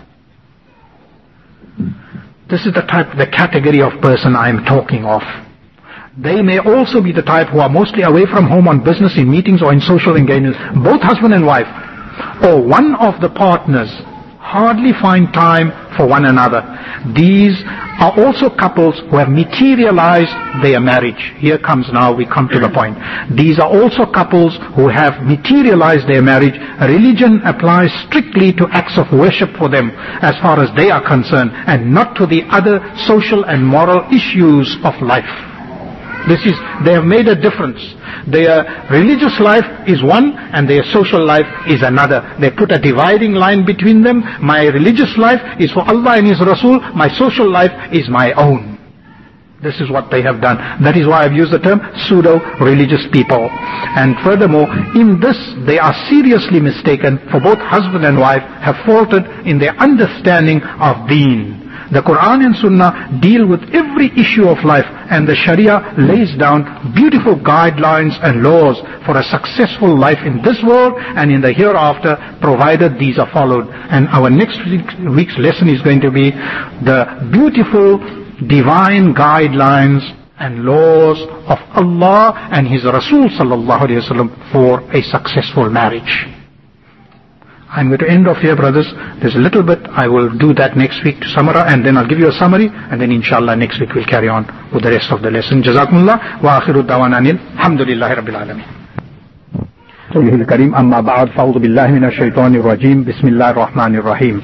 This is the category of person I'm talking of. They may also be the type who are mostly away from home on business, in meetings, or in social engagements. Both husband and wife, or one of the partners, hardly find time for one another. These are also couples who have materialized their marriage. Here comes now, we come to the point. These are also couples who have materialized their marriage. Religion applies strictly to acts of worship for them, as far as they are concerned, and not to the other social and moral issues of life. They have made a difference. Their religious life is one and their social life is another. They put a dividing line between them. My religious life is for Allah and His Rasul. My social life is my own. This is what they have done. That is why I've used the term pseudo-religious people. And furthermore, in this they are seriously mistaken, for both husband and wife have faltered in their understanding of deen. The Quran and Sunnah deal with every issue of life, and the Sharia lays down beautiful guidelines and laws for a successful life in this world and in the hereafter, provided these are followed. And our next week's lesson is going to be the beautiful divine guidelines and laws of Allah and His Rasul sallallahu alaihi wasallam for a successful marriage. I'm going to end off here, brothers. There's a little bit. I will do that next week to summarize, and then I'll give you a summary, and then inshallah next week we'll carry on with the rest of the lesson. Jazakumullah wa akhiru dawana alhamdulillahi rabbil alamin. Sayyidul Kareem, amma ba'd, fa'udhu billahi minash shaitanir rajim, bismillahir rahmanir rahim.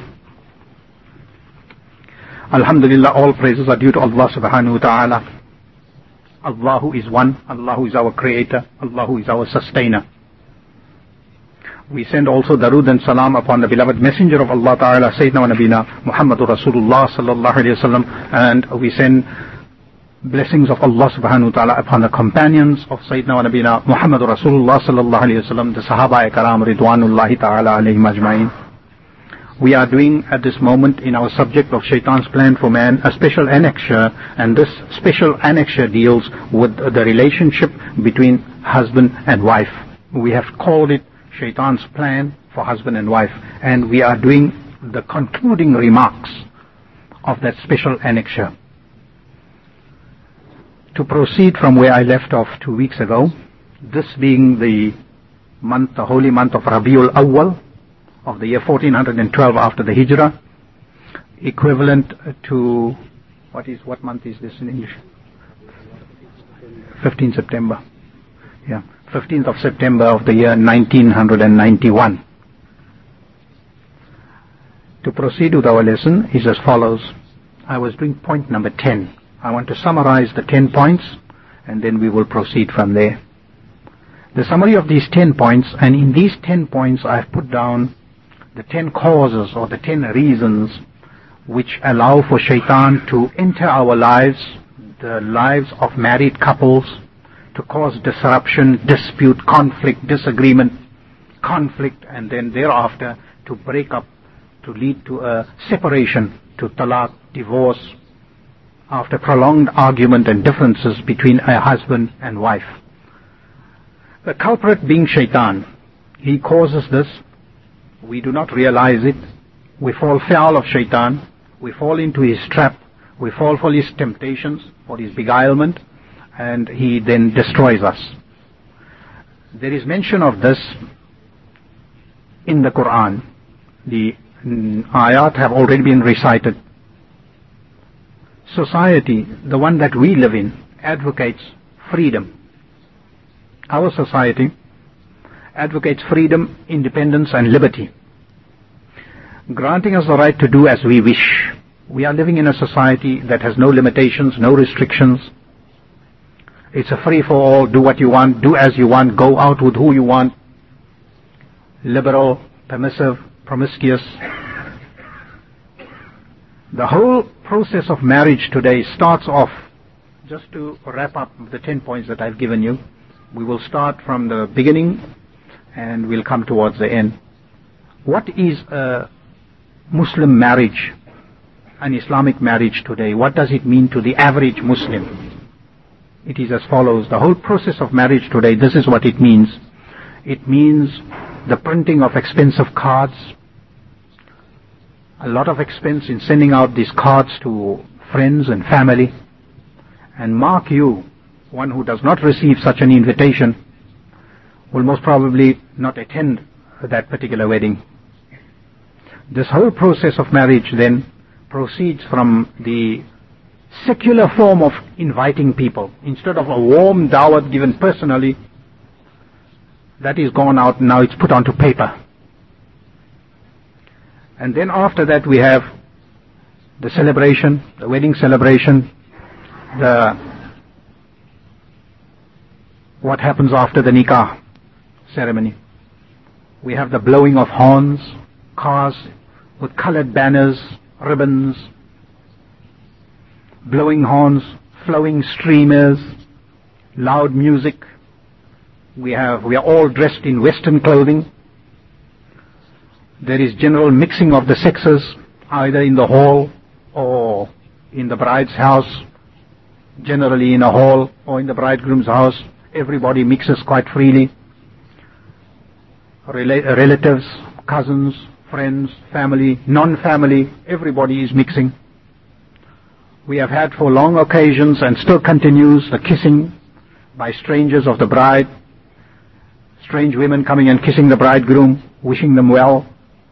Alhamdulillah, all praises are due to Allah subhanahu wa ta'ala. Allah who is one, Allah who is our creator, Allah who is our sustainer. We send also darood and salam upon the beloved messenger of Allah Ta'ala, Sayyidina wa Nabina Muhammadur Rasulullah sallallahu alayhi wa sallam, and we send blessings of Allah subhanahu wa ta'ala upon the companions of Sayyidina wa Nabina Muhammadur Rasulullah sallallahu alayhi wa sallam, the Sahaba Karam Ridwanullahi Ta'ala alayhim ajma'in. We are doing at this moment in our subject of Shaitan's plan for man a special annexure, and this special annexure deals with the relationship between husband and wife. We have called it Shaitan's plan for husband and wife, and we are doing the concluding remarks of that special annexure. To proceed from where I left off 2 weeks ago, this being the holy month of Rabiul Awwal of the year 1412 after the Hijrah, equivalent to, what month is this in English? 15 September. Yeah. 15th of September of the year 1991. To proceed with our lesson is as follows. I was doing point number 10. I want to summarize the 10 points and then we will proceed from there. The summary of these 10 points, and in these 10 points I have put down the 10 causes or the 10 reasons which allow for Shaitan to enter our lives, the lives of married couples, to cause disruption, dispute, conflict, disagreement, conflict, and then thereafter to break up, to lead to a separation, to talaq, divorce, after prolonged argument and differences between a husband and wife. The culprit being shaitan. He causes this. We do not realize it. We fall foul of shaitan. We fall into his trap. We fall for his temptations, for his beguilement, and he then destroys us. There is mention of this in the Quran. The ayat have already been recited. Society, the one that we live in, advocates freedom. Our society advocates freedom, independence and liberty, granting us the right to do as we wish. We are living in a society that has no limitations, no restrictions. It's a free-for-all, do what you want, do as you want, go out with who you want. Liberal, permissive, promiscuous. The whole process of marriage today starts off, just to wrap up the 10 points that I've given you, we will start from the beginning and we'll come towards the end. What is a Muslim marriage, an Islamic marriage today? What does it mean to the average Muslim? It is as follows. The whole process of marriage today, this is what it means. It means the printing of expensive cards, a lot of expense in sending out these cards to friends and family. And mark you, one who does not receive such an invitation will most probably not attend that particular wedding. This whole process of marriage then proceeds from the secular form of inviting people. Instead of a warm dawat given personally, that is gone out, now it's put onto paper. And then after that we have the celebration, the wedding celebration, what happens after the nikah ceremony. We have the blowing of horns, cars with colored banners, ribbons, blowing horns, flowing streamers, loud music. We are all dressed in Western clothing. There is general mixing of the sexes, either in the hall or in the bride's house, generally in a hall or in the bridegroom's house. Everybody mixes quite freely. Relatives, cousins, friends, family, non-family, everybody is mixing. We have had for long occasions and still continues the kissing by strangers of the bride, strange women coming and kissing the bridegroom, wishing them well.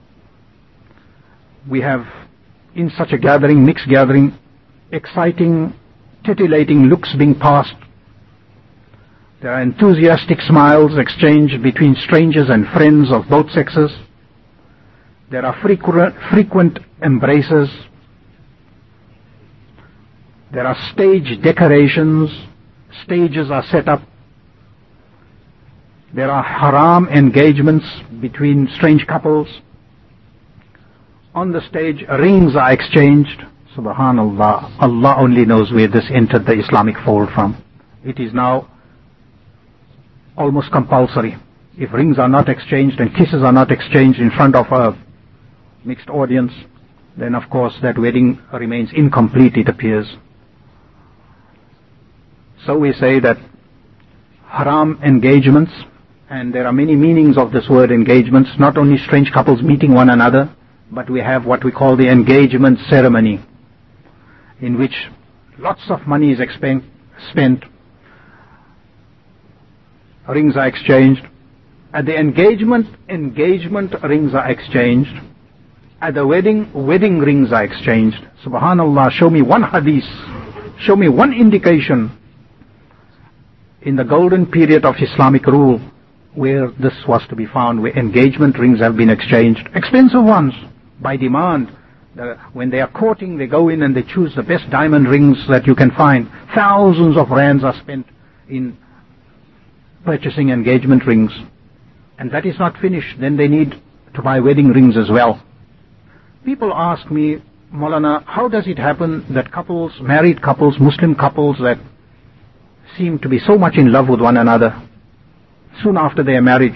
We have in such a gathering, mixed gathering, exciting, titillating looks being passed. There are enthusiastic smiles exchanged between strangers and friends of both sexes. There are frequent embraces. There are stage decorations. Stages are set up. There are haram engagements between strange couples. On the stage, rings are exchanged. Subhanallah, Allah only knows where this entered the Islamic fold from. It is now almost compulsory. If rings are not exchanged and kisses are not exchanged in front of a mixed audience, then of course that wedding remains incomplete, it appears. So we say that haram engagements, and there are many meanings of this word engagements, not only strange couples meeting one another, but we have what we call the engagement ceremony, in which lots of money is spent, rings are exchanged. At the engagement rings are exchanged. At the wedding rings are exchanged. Subhanallah, show me one hadith, show me one indication in the golden period of Islamic rule where this was to be found, where engagement rings have been exchanged. Expensive ones, by demand. When they are courting, they go in and they choose the best diamond rings that you can find. Thousands of rands are spent in purchasing engagement rings. And that is not finished. Then they need to buy wedding rings as well. People ask me, Maulana, how does it happen that couples, married couples, Muslim couples that seem to be so much in love with one another, soon after their marriage,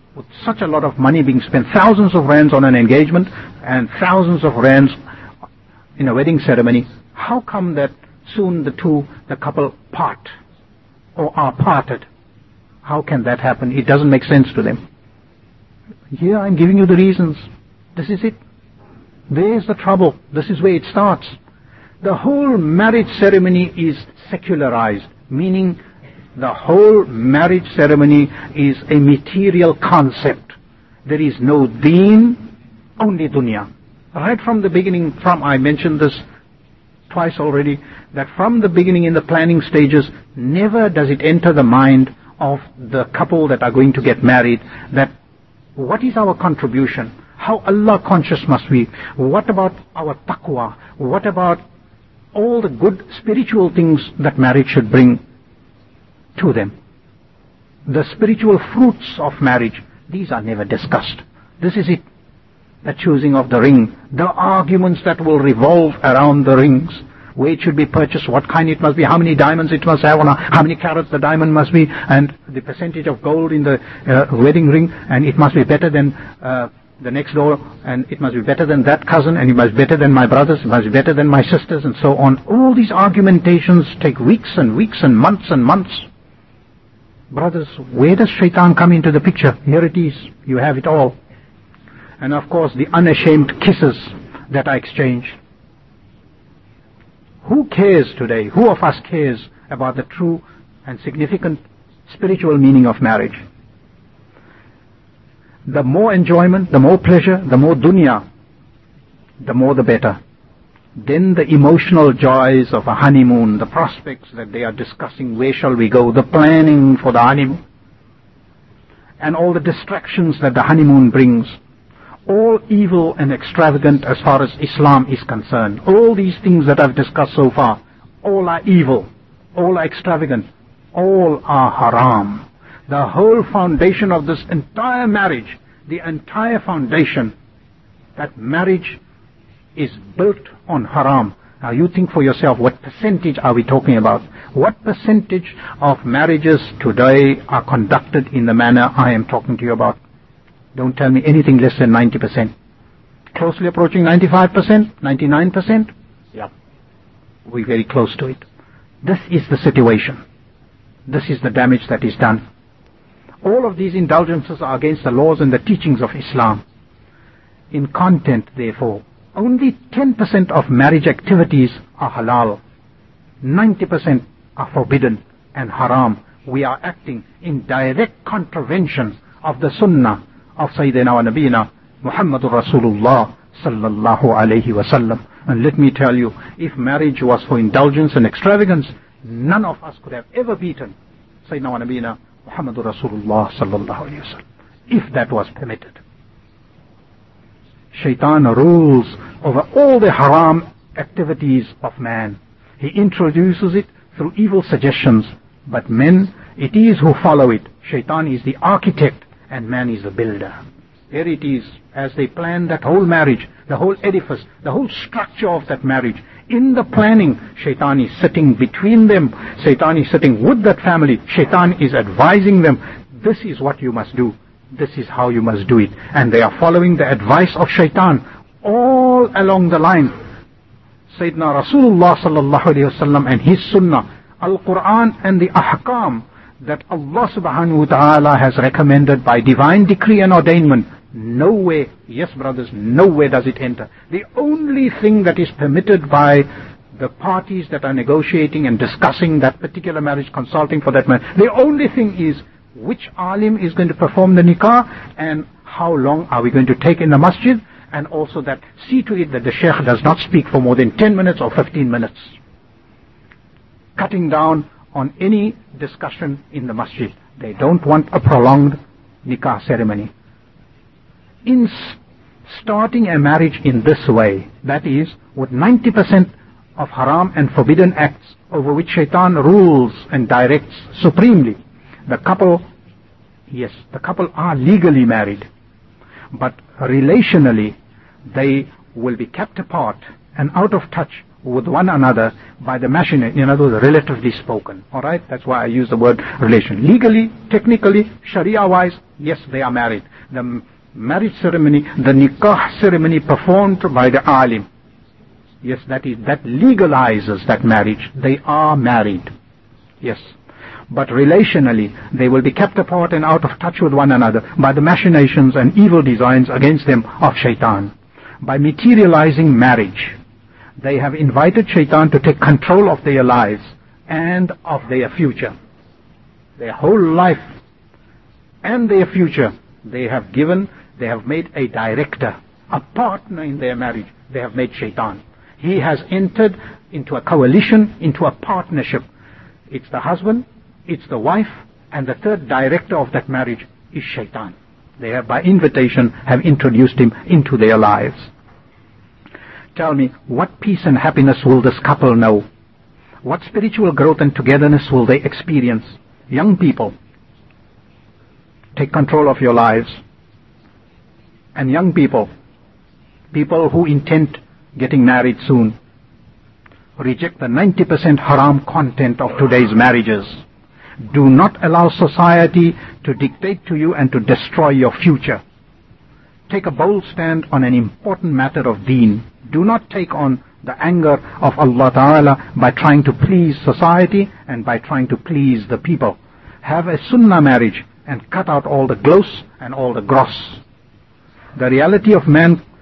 with such a lot of money being spent, thousands of rands on an engagement and thousands of rands in a wedding ceremony, how come that soon the couple part or are parted? How can that happen? It doesn't make sense to them. Here I'm giving you the reasons. This is it. There's the trouble. This is where it starts. The whole marriage ceremony is secularized, meaning the whole marriage ceremony is a material concept. There is no deen, only dunya. Right from the beginning, I mentioned this twice already, that from the beginning in the planning stages, never does it enter the mind of the couple that are going to get married that what is our contribution? How Allah conscious must we? What about our taqwa? What about all the good spiritual things that marriage should bring to them? The spiritual fruits of marriage, these are never discussed. This is it. The choosing of the ring, the arguments that will revolve around the rings, where it should be purchased, what kind it must be, how many diamonds it must have, how many carats the diamond must be, and the percentage of gold in the wedding ring, and it must be better than the next door, and it must be better than that cousin, and it must be better than my brothers, it must be better than my sisters, and so on. All these argumentations take weeks and weeks and months and months. Brothers, where does shaitan come into the picture? Here it is. You have it all. And of course, the unashamed kisses that are exchanged. Who cares today? Who of us cares about the true and significant spiritual meaning of marriage? The more enjoyment, the more pleasure, the more dunya, the more the better. Then the emotional joys of a honeymoon, the prospects that they are discussing, where shall we go, the planning for the honeymoon, and all the distractions that the honeymoon brings. All evil and extravagant as far as Islam is concerned. All these things that I've discussed so far, all are evil, all are extravagant, all are haram. The whole foundation of this entire marriage, the entire foundation, that marriage is built on haram. Now you think for yourself, what percentage are we talking about? What percentage of marriages today are conducted in the manner I am talking to you about? Don't tell me anything less than 90%. Closely approaching 95%, 99%? Yeah. We're very close to it. This is the situation. This is the damage that is done. All of these indulgences are against the laws and the teachings of Islam. In content, therefore, only 10% of marriage activities are halal. 90% are forbidden and haram. We are acting in direct contravention of the sunnah of Sayyidina wa Nabiyina Muhammadur Rasulullah sallallahu alayhi wasallam. And let me tell you, if marriage was for indulgence and extravagance, none of us could have ever beaten Sayyidina wa Nabiyina Muhammadur Rasulullah sallallahu alayhi wasallam, if that was permitted. Shaitan rules over all the haram activities of man. He introduces it through evil suggestions, but men, it is who follow it. Shaitan is the architect and man is the builder. Here it is, as they plan that whole marriage, the whole edifice, the whole structure of that marriage. In the planning, Shaitan is sitting between them. Shaitan is sitting with that family. Shaitan is advising them, this is what you must do. This is how you must do it. And they are following the advice of Shaitan all along the line. Sayyidina Rasulullah sallallahu alayhi wasallam and his sunnah, Al-Quran and the ahkam that Allah subhanahu wa ta'ala has recommended by divine decree and ordainment, nowhere, yes brothers, nowhere does it enter. The only thing that is permitted by the parties that are negotiating and discussing that particular marriage, consulting for that marriage, the only thing is which alim is going to perform the nikah and how long are we going to take in the masjid, and also that see to it that the sheikh does not speak for more than 10 minutes or 15 minutes. Cutting down on any discussion in the masjid. They don't want a prolonged nikah ceremony. In starting a marriage in this way, that is, with 90% of haram and forbidden acts over which Shaitan rules and directs supremely, the couple, yes, the couple are legally married, but relationally they will be kept apart and out of touch with one another by the machinery, in other words, relatively spoken. Alright? That's why I use the word relation. Legally, technically, Sharia-wise, yes, they are married. The marriage ceremony, the nikah ceremony performed by the alim, yes, that legalizes that marriage. They are married. Yes. But relationally, they will be kept apart and out of touch with one another by the machinations and evil designs against them of shaitan. By materializing marriage, they have invited shaitan to take control of their lives and of their future. Their whole life and their future, they have made a director, a partner in their marriage. They have made shaitan. He has entered into a coalition, into a partnership. It's the husband, it's the wife, and the third director of that marriage is shaitan. They have, by invitation, have introduced him into their lives. Tell me, what peace and happiness will this couple know? What spiritual growth and togetherness will they experience? Young people, take control of your lives. And young people who intend getting married soon, reject the 90% haram content of today's marriages. Do not allow society to dictate to you and to destroy your future. Take a bold stand on an important matter of deen. Do not take on the anger of Allah Ta'ala by trying to please society and by trying to please the people. Have a sunnah marriage and cut out all the gloss and all the gross. The reality of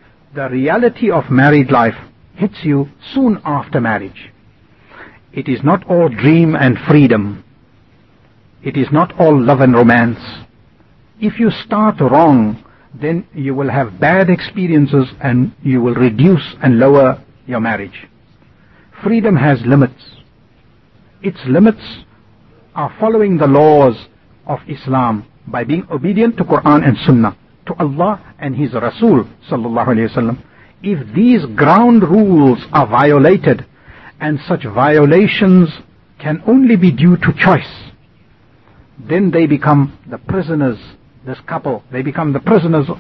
married life hits you soon after marriage. It is not all dream and freedom. It is not all love and romance. If you start wrong, then you will have bad experiences and you will reduce and lower your marriage. Freedom has limits. Its limits are following the laws of Islam by being obedient to Quran and Sunnah, to Allah and His Rasul sallallahu alayhi wasallam. If these ground rules are violated, and such violations can only be due to choice, then they become the prisoners, these couples become the prisoners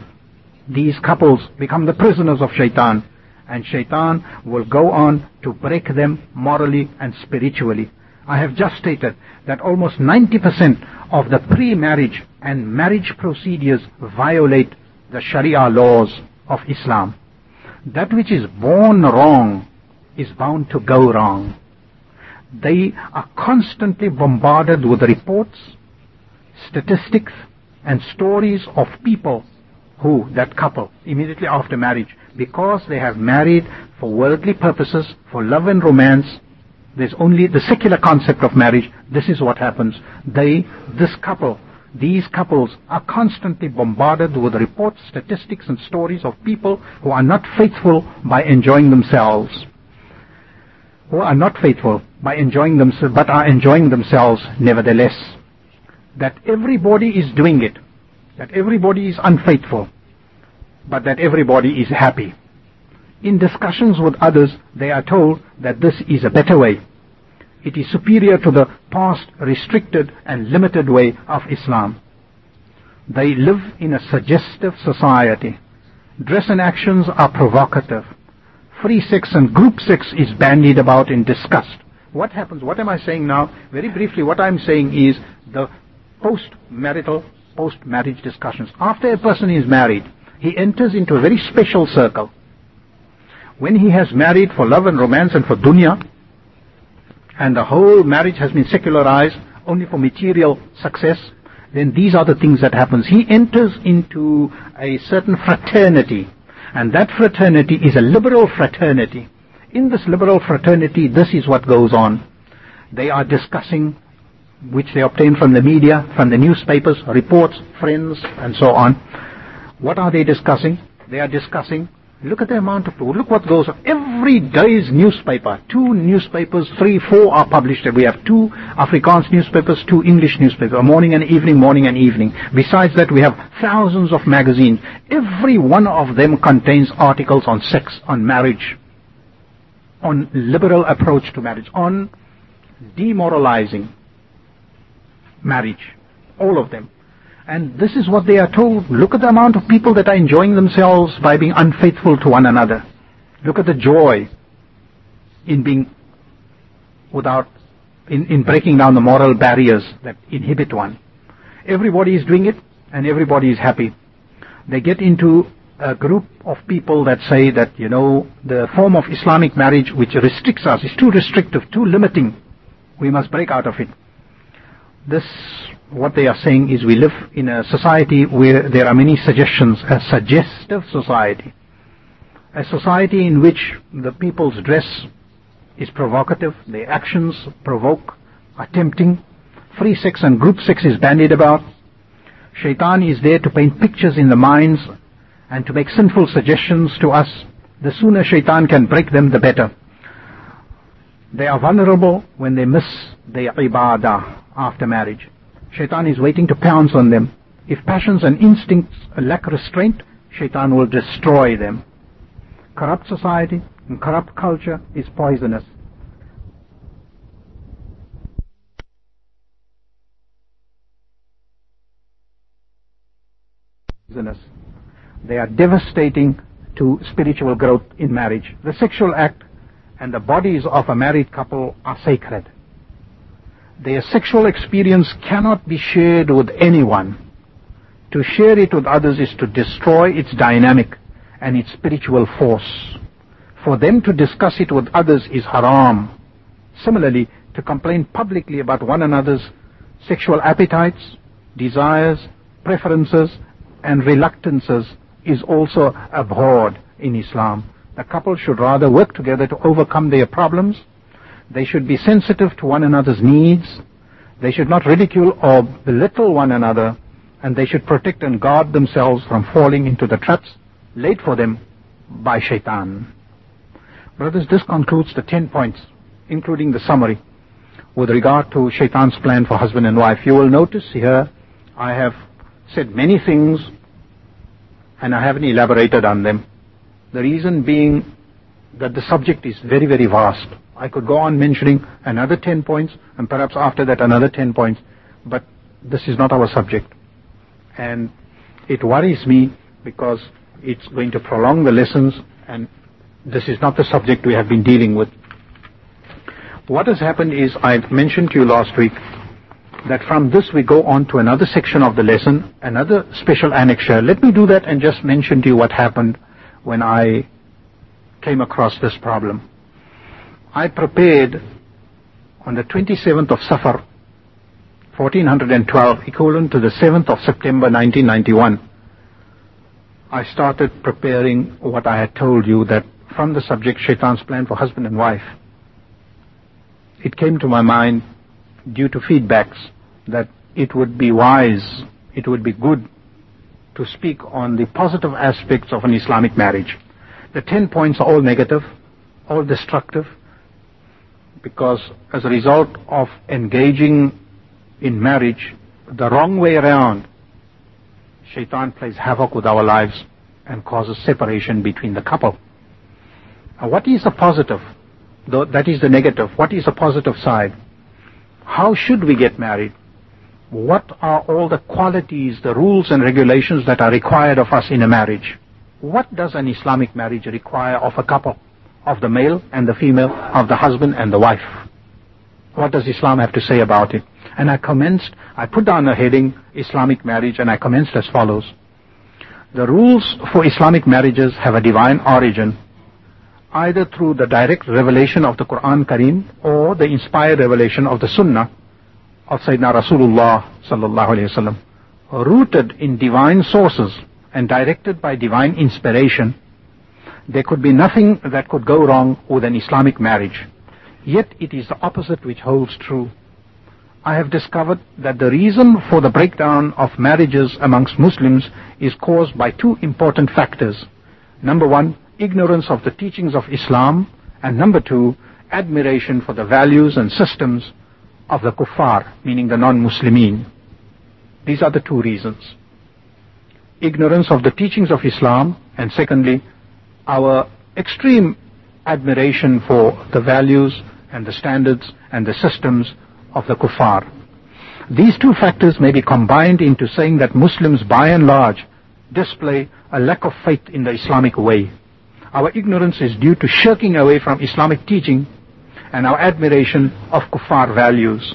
of shaitan, and shaitan will go on to break them morally and spiritually. I have just stated that almost 90% of the pre-marriage and marriage procedures violate the Sharia laws of Islam. That which is born wrong is bound to go wrong. They are constantly bombarded with reports, statistics, and stories of people that couple, immediately after marriage, because they have married for worldly purposes, for love and romance. There's only the secular concept of marriage. This is what happens. These couples are constantly bombarded with reports, statistics, and stories of people who are not faithful by enjoying themselves. But are enjoying themselves nevertheless. That everybody is doing it. That everybody is unfaithful. But that everybody is happy. In discussions with others, they are told that this is a better way. It is superior to the past restricted and limited way of Islam. They live in a suggestive society. Dress and actions are provocative. Free sex and group sex is bandied about and discussed. What happens? What am I saying now? Very briefly, what I'm saying is the post-marriage discussions. After a person is married, he enters into a very special circle. When he has married for love and romance and for dunya, and the whole marriage has been secularized only for material success, then these are the things that happens. He enters into a certain fraternity, and that fraternity is a liberal fraternity. In this liberal fraternity, this is what goes on. They are discussing, which they obtain from the media, from the newspapers, reports, friends, and so on. What are they discussing? They are discussing, look at the amount of, look what goes on. Every day's newspaper, 2 newspapers, 3, 4 are published. We have 2 Afrikaans newspapers, 2 English newspapers, morning and evening. Besides that, we have thousands of magazines. Every one of them contains articles on sex, on marriage, on liberal approach to marriage, on demoralizing marriage. All of them. And this is what they are told. Look at the amount of people that are enjoying themselves by being unfaithful to one another. Look at the joy. in being in breaking down the moral barriers that inhibit one. Everybody is doing it and everybody is happy. They get into a group of people that say that, the form of Islamic marriage which restricts us is too restrictive, too limiting. We must break out of it. What they are saying is we live in a society where there are many suggestions, a suggestive society. A society in which the people's dress is provocative, their actions provoke, are tempting. Free sex and group sex is bandied about. Shaitan is there to paint pictures in the minds and to make sinful suggestions to us. The sooner Shaitan can break them, the better. They are vulnerable when they miss their ibadah after marriage. Shaitan is waiting to pounce on them. If passions and instincts lack restraint, Shaitan will destroy them. Corrupt society and corrupt culture is poisonous. They are devastating to spiritual growth in marriage. The sexual act and the bodies of a married couple are sacred. Their sexual experience cannot be shared with anyone. To share it with others is to destroy its dynamic and its spiritual force. For them to discuss it with others is haram. Similarly, to complain publicly about one another's sexual appetites, desires, preferences, and reluctances is also abhorred in Islam. The couple should rather work together to overcome their problems. They should be sensitive to one another's needs. They should not ridicule or belittle one another, and they should protect and guard themselves from falling into the traps laid for them by Shaitan. Brothers, this concludes the 10 points, including the summary, with regard to Shaitan's plan for husband and wife. You will notice here I have said many things and I haven't elaborated on them. The reason being that the subject is very, very vast. I could go on mentioning another 10 points and perhaps after that another 10 points, but this is not our subject. And it worries me because it's going to prolong the lessons, and this is not the subject we have been dealing with. What has happened is, I mentioned to you last week that from this we go on to another section of the lesson, another special annexure. Let me do that and just mention to you what happened when I came across this problem. I prepared on the 27th of Safar, 1412, equivalent to the 7th of September 1991. I started preparing what I had told you, that from the subject Shaitan's plan for husband and wife. It came to my mind due to feedbacks that it would be wise, it would be good to speak on the positive aspects of an Islamic marriage. The 10 points are all negative, all destructive, because as a result of engaging in marriage the wrong way around, Shaitan plays havoc with our lives and causes separation between the couple. Now, what is the positive? That is the negative. What is the positive side? How should we get married? What are all the qualities, the rules and regulations that are required of us in a marriage? What does an Islamic marriage require of a couple, of the male and the female, of the husband and the wife? What does Islam have to say about it? And I put down a heading, Islamic marriage, and I commenced as follows. The rules for Islamic marriages have a divine origin, either through the direct revelation of the Quran Kareem or the inspired revelation of the Sunnah of Sayyidina Rasulullah sallallahu alayhi wasallam, rooted in divine sources and directed by divine inspiration. There could be nothing that could go wrong with an Islamic marriage. Yet it is the opposite which holds true. I have discovered that the reason for the breakdown of marriages amongst Muslims is caused by two important factors. Number one, ignorance of the teachings of Islam, and number two, admiration for the values and systems of the kuffar, meaning the non-Muslimin. These are the two reasons. Ignorance of the teachings of Islam, and secondly, our extreme admiration for the values and the standards and the systems of the kuffar. These two factors may be combined into saying that Muslims by and large display a lack of faith in the Islamic way. Our ignorance is due to shirking away from Islamic teaching and our admiration of kuffar values.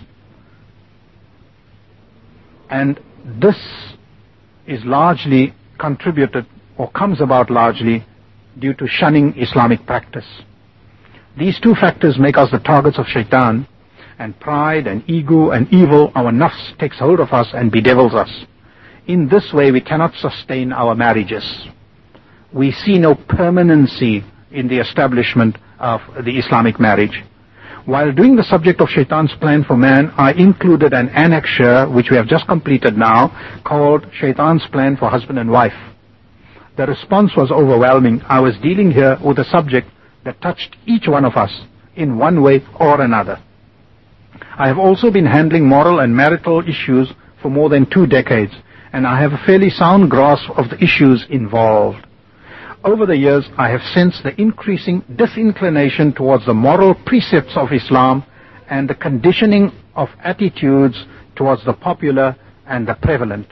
And this is largely contributed or comes about largely due to shunning Islamic practice. These two factors make us the targets of shaitan, and pride and ego and evil, our nafs, takes hold of us and bedevils us. In this way we cannot sustain our marriages. We see no permanency in the establishment of the Islamic marriage. While doing the subject of Shaitan's plan for man, I included an annexure, which we have just completed now, called Shaitan's plan for husband and wife. The response was overwhelming. I was dealing here with a subject that touched each one of us in one way or another. I have also been handling moral and marital issues for more than 2 decades, and I have a fairly sound grasp of the issues involved. Over the years, I have sensed the increasing disinclination towards the moral precepts of Islam and the conditioning of attitudes towards the popular and the prevalent.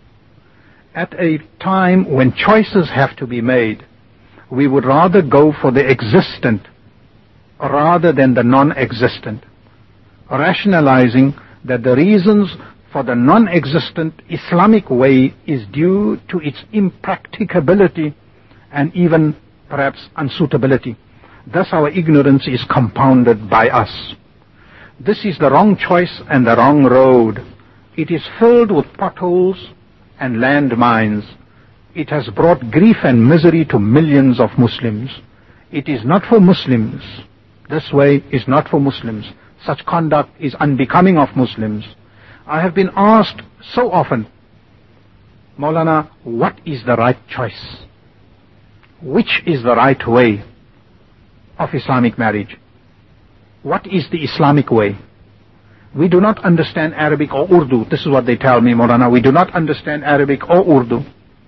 At a time when choices have to be made, we would rather go for the existent rather than the non-existent, rationalizing that the reasons for the non-existent Islamic way is due to its impracticability and even perhaps unsuitability. Thus our ignorance is compounded by us. This is the wrong choice and the wrong road. It is filled with potholes and landmines. It has brought grief and misery to millions of Muslims. It is not for Muslims. This way is not for Muslims. Such conduct is unbecoming of Muslims. I have been asked so often, Maulana, what is the right choice? Which is the right way of Islamic marriage? What is the Islamic way? We do not understand Arabic or Urdu. This is what they tell me, Maulana. We do not understand Arabic or Urdu.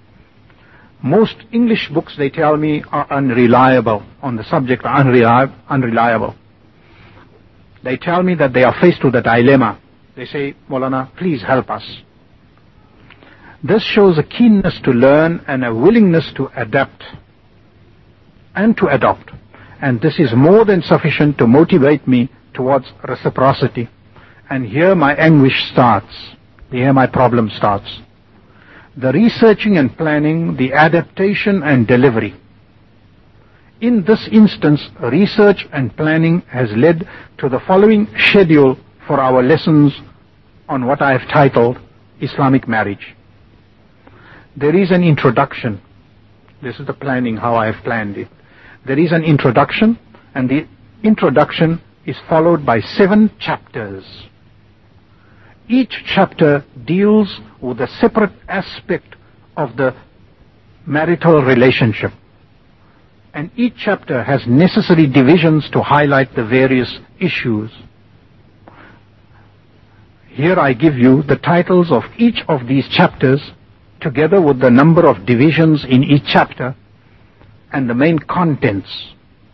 Most English books, they tell me, are unreliable on the subject, are unreliable. They tell me that they are faced with a dilemma. They say, Maulana, please help us. This shows a keenness to learn and a willingness to adapt and to adopt. And this is more than sufficient to motivate me towards reciprocity. And here my anguish starts. Here my problem starts. The researching and planning, the adaptation and delivery. In this instance, research and planning has led to the following schedule for our lessons on what I have titled Islamic Marriage. There is an introduction. This is the planning, how I have planned it. There is an introduction, and the introduction is followed by 7 chapters. Each chapter deals with a separate aspect of the marital relationship. And each chapter has necessary divisions to highlight the various issues. Here I give you the titles of each of these chapters, together with the number of divisions in each chapter, and the main contents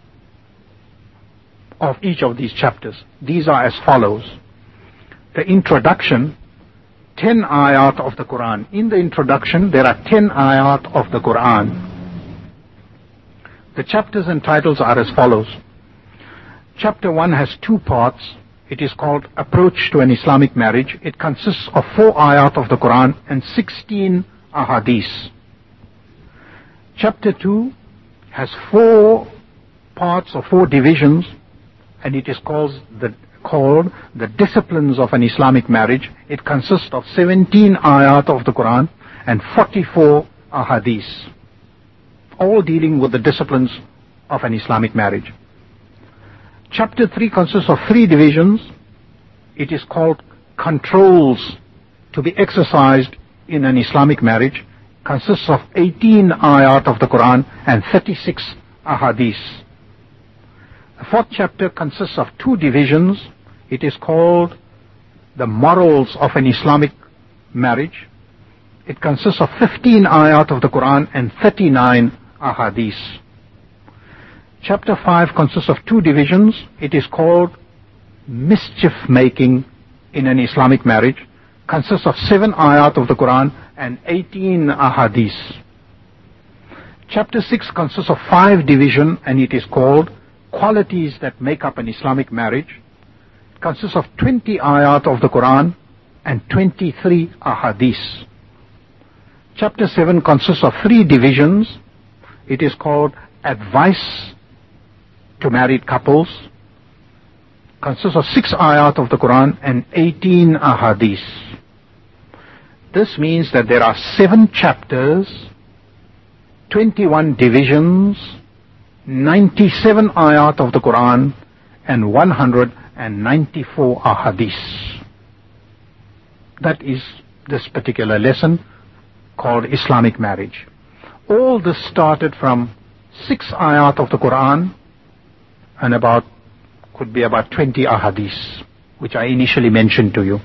of each of these chapters. These are as follows. The introduction, 10 ayat of the Quran. In the introduction, there are 10 ayat of the Quran. The chapters and titles are as follows. Chapter 1 has 2 parts. It is called Approach to an Islamic Marriage. It consists of 4 ayat of the Quran and 16 ahadith. Chapter 2 has 4 parts or 4 divisions, and it is called the Disciplines of an Islamic Marriage. It consists of 17 ayat of the Quran and 44 ahadith, all dealing with the disciplines of an Islamic marriage. Chapter 3 consists of 3 divisions. It is called Controls to be exercised in an Islamic marriage. Consists of 18 ayat of the Quran and 36 ahadith. The 4th chapter consists of 2 divisions. It is called The Morals of an Islamic Marriage. It consists of 15 ayat of the Quran and 39 ahadith. Chapter 5 consists of 2 divisions. It is called Mischief Making in an Islamic Marriage. Consists of 7 ayat of the Quran and 18 ahadith. Chapter 6 consists of 5 divisions, and it is called qualities that make up an Islamic marriage. It consists of 20 ayat of the Quran and 23 ahadith. Chapter 7 consists of 3 divisions. It is called Advice to Married Couples. Consists of 6 ayat of the Quran and 18 ahadith. This means that there are 7 chapters, 21 divisions, 97 ayat of the Quran and 194 ahadith. That is this particular lesson called Islamic marriage. All this started from 6 ayat of the Quran and could be about 20 ahadith, which I initially mentioned to you.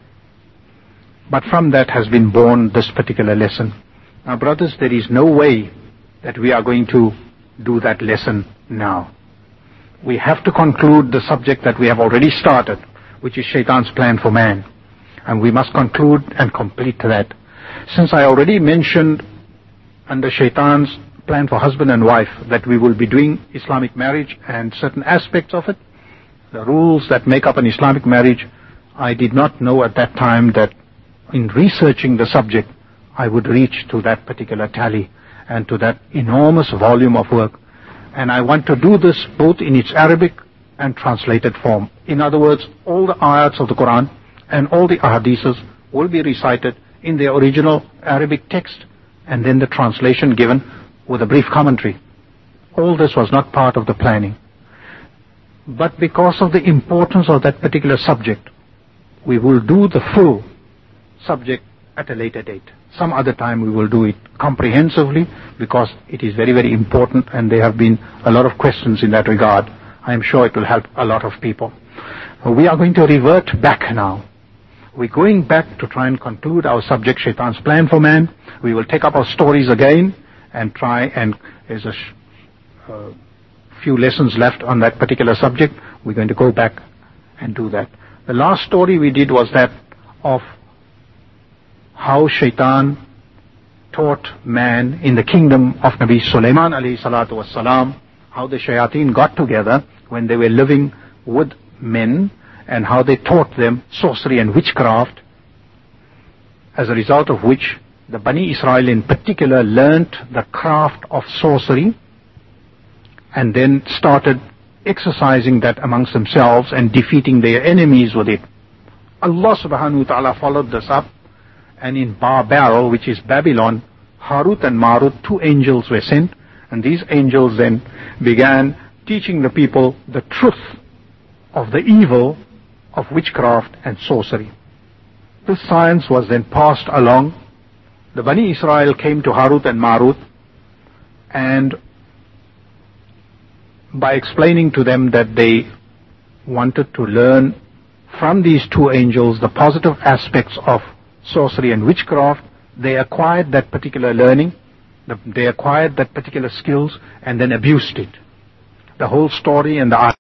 But from that has been born this particular lesson. Now brothers, there is no way that we are going to do that lesson now. We have to conclude the subject that we have already started, which is Shaitan's plan for man. And we must conclude and complete that. Since I already mentioned under Shaitan's plan for husband and wife that we will be doing Islamic marriage and certain aspects of it, the rules that make up an Islamic marriage, I did not know at that time that in researching the subject I would reach to that particular tally and to that enormous volume of work. And I want to do this both in its Arabic and translated form. In other words, all the ayats of the Quran and all the ahadiths will be recited in their original Arabic text and then the translation given with a brief commentary. All this was not part of the planning. But because of the importance of that particular subject, we will do the full subject at a later date. Some other time we will do it comprehensively because it is very, very important and there have been a lot of questions in that regard. I am sure it will help a lot of people. We are going to revert back now. We're going back to try and conclude our subject, Shaitan's plan for man. We will take up our stories again and try, and there's a few lessons left on that particular subject. We're going to go back and do that. The last story we did was that of how Shaitan taught man in the kingdom of Nabi Sulaiman alayhi salatu wassalam, how the shayateen got together when they were living with men and how they taught them sorcery and witchcraft, as a result of which the Bani Israel in particular learnt the craft of sorcery and then started exercising that amongst themselves and defeating their enemies with it. Allah subhanahu wa ta'ala followed this up, and in Babel, which is Babylon, Harut and Marut, 2 angels were sent, and these angels then began teaching the people the truth of the evil of witchcraft and sorcery. This science was then passed along. The Bani Israel came to Harut and Marut, and by explaining to them that they wanted to learn from these 2 angels the positive aspects of sorcery and witchcraft, they acquired that particular learning, they acquired that particular skills and then abused it. The whole story and the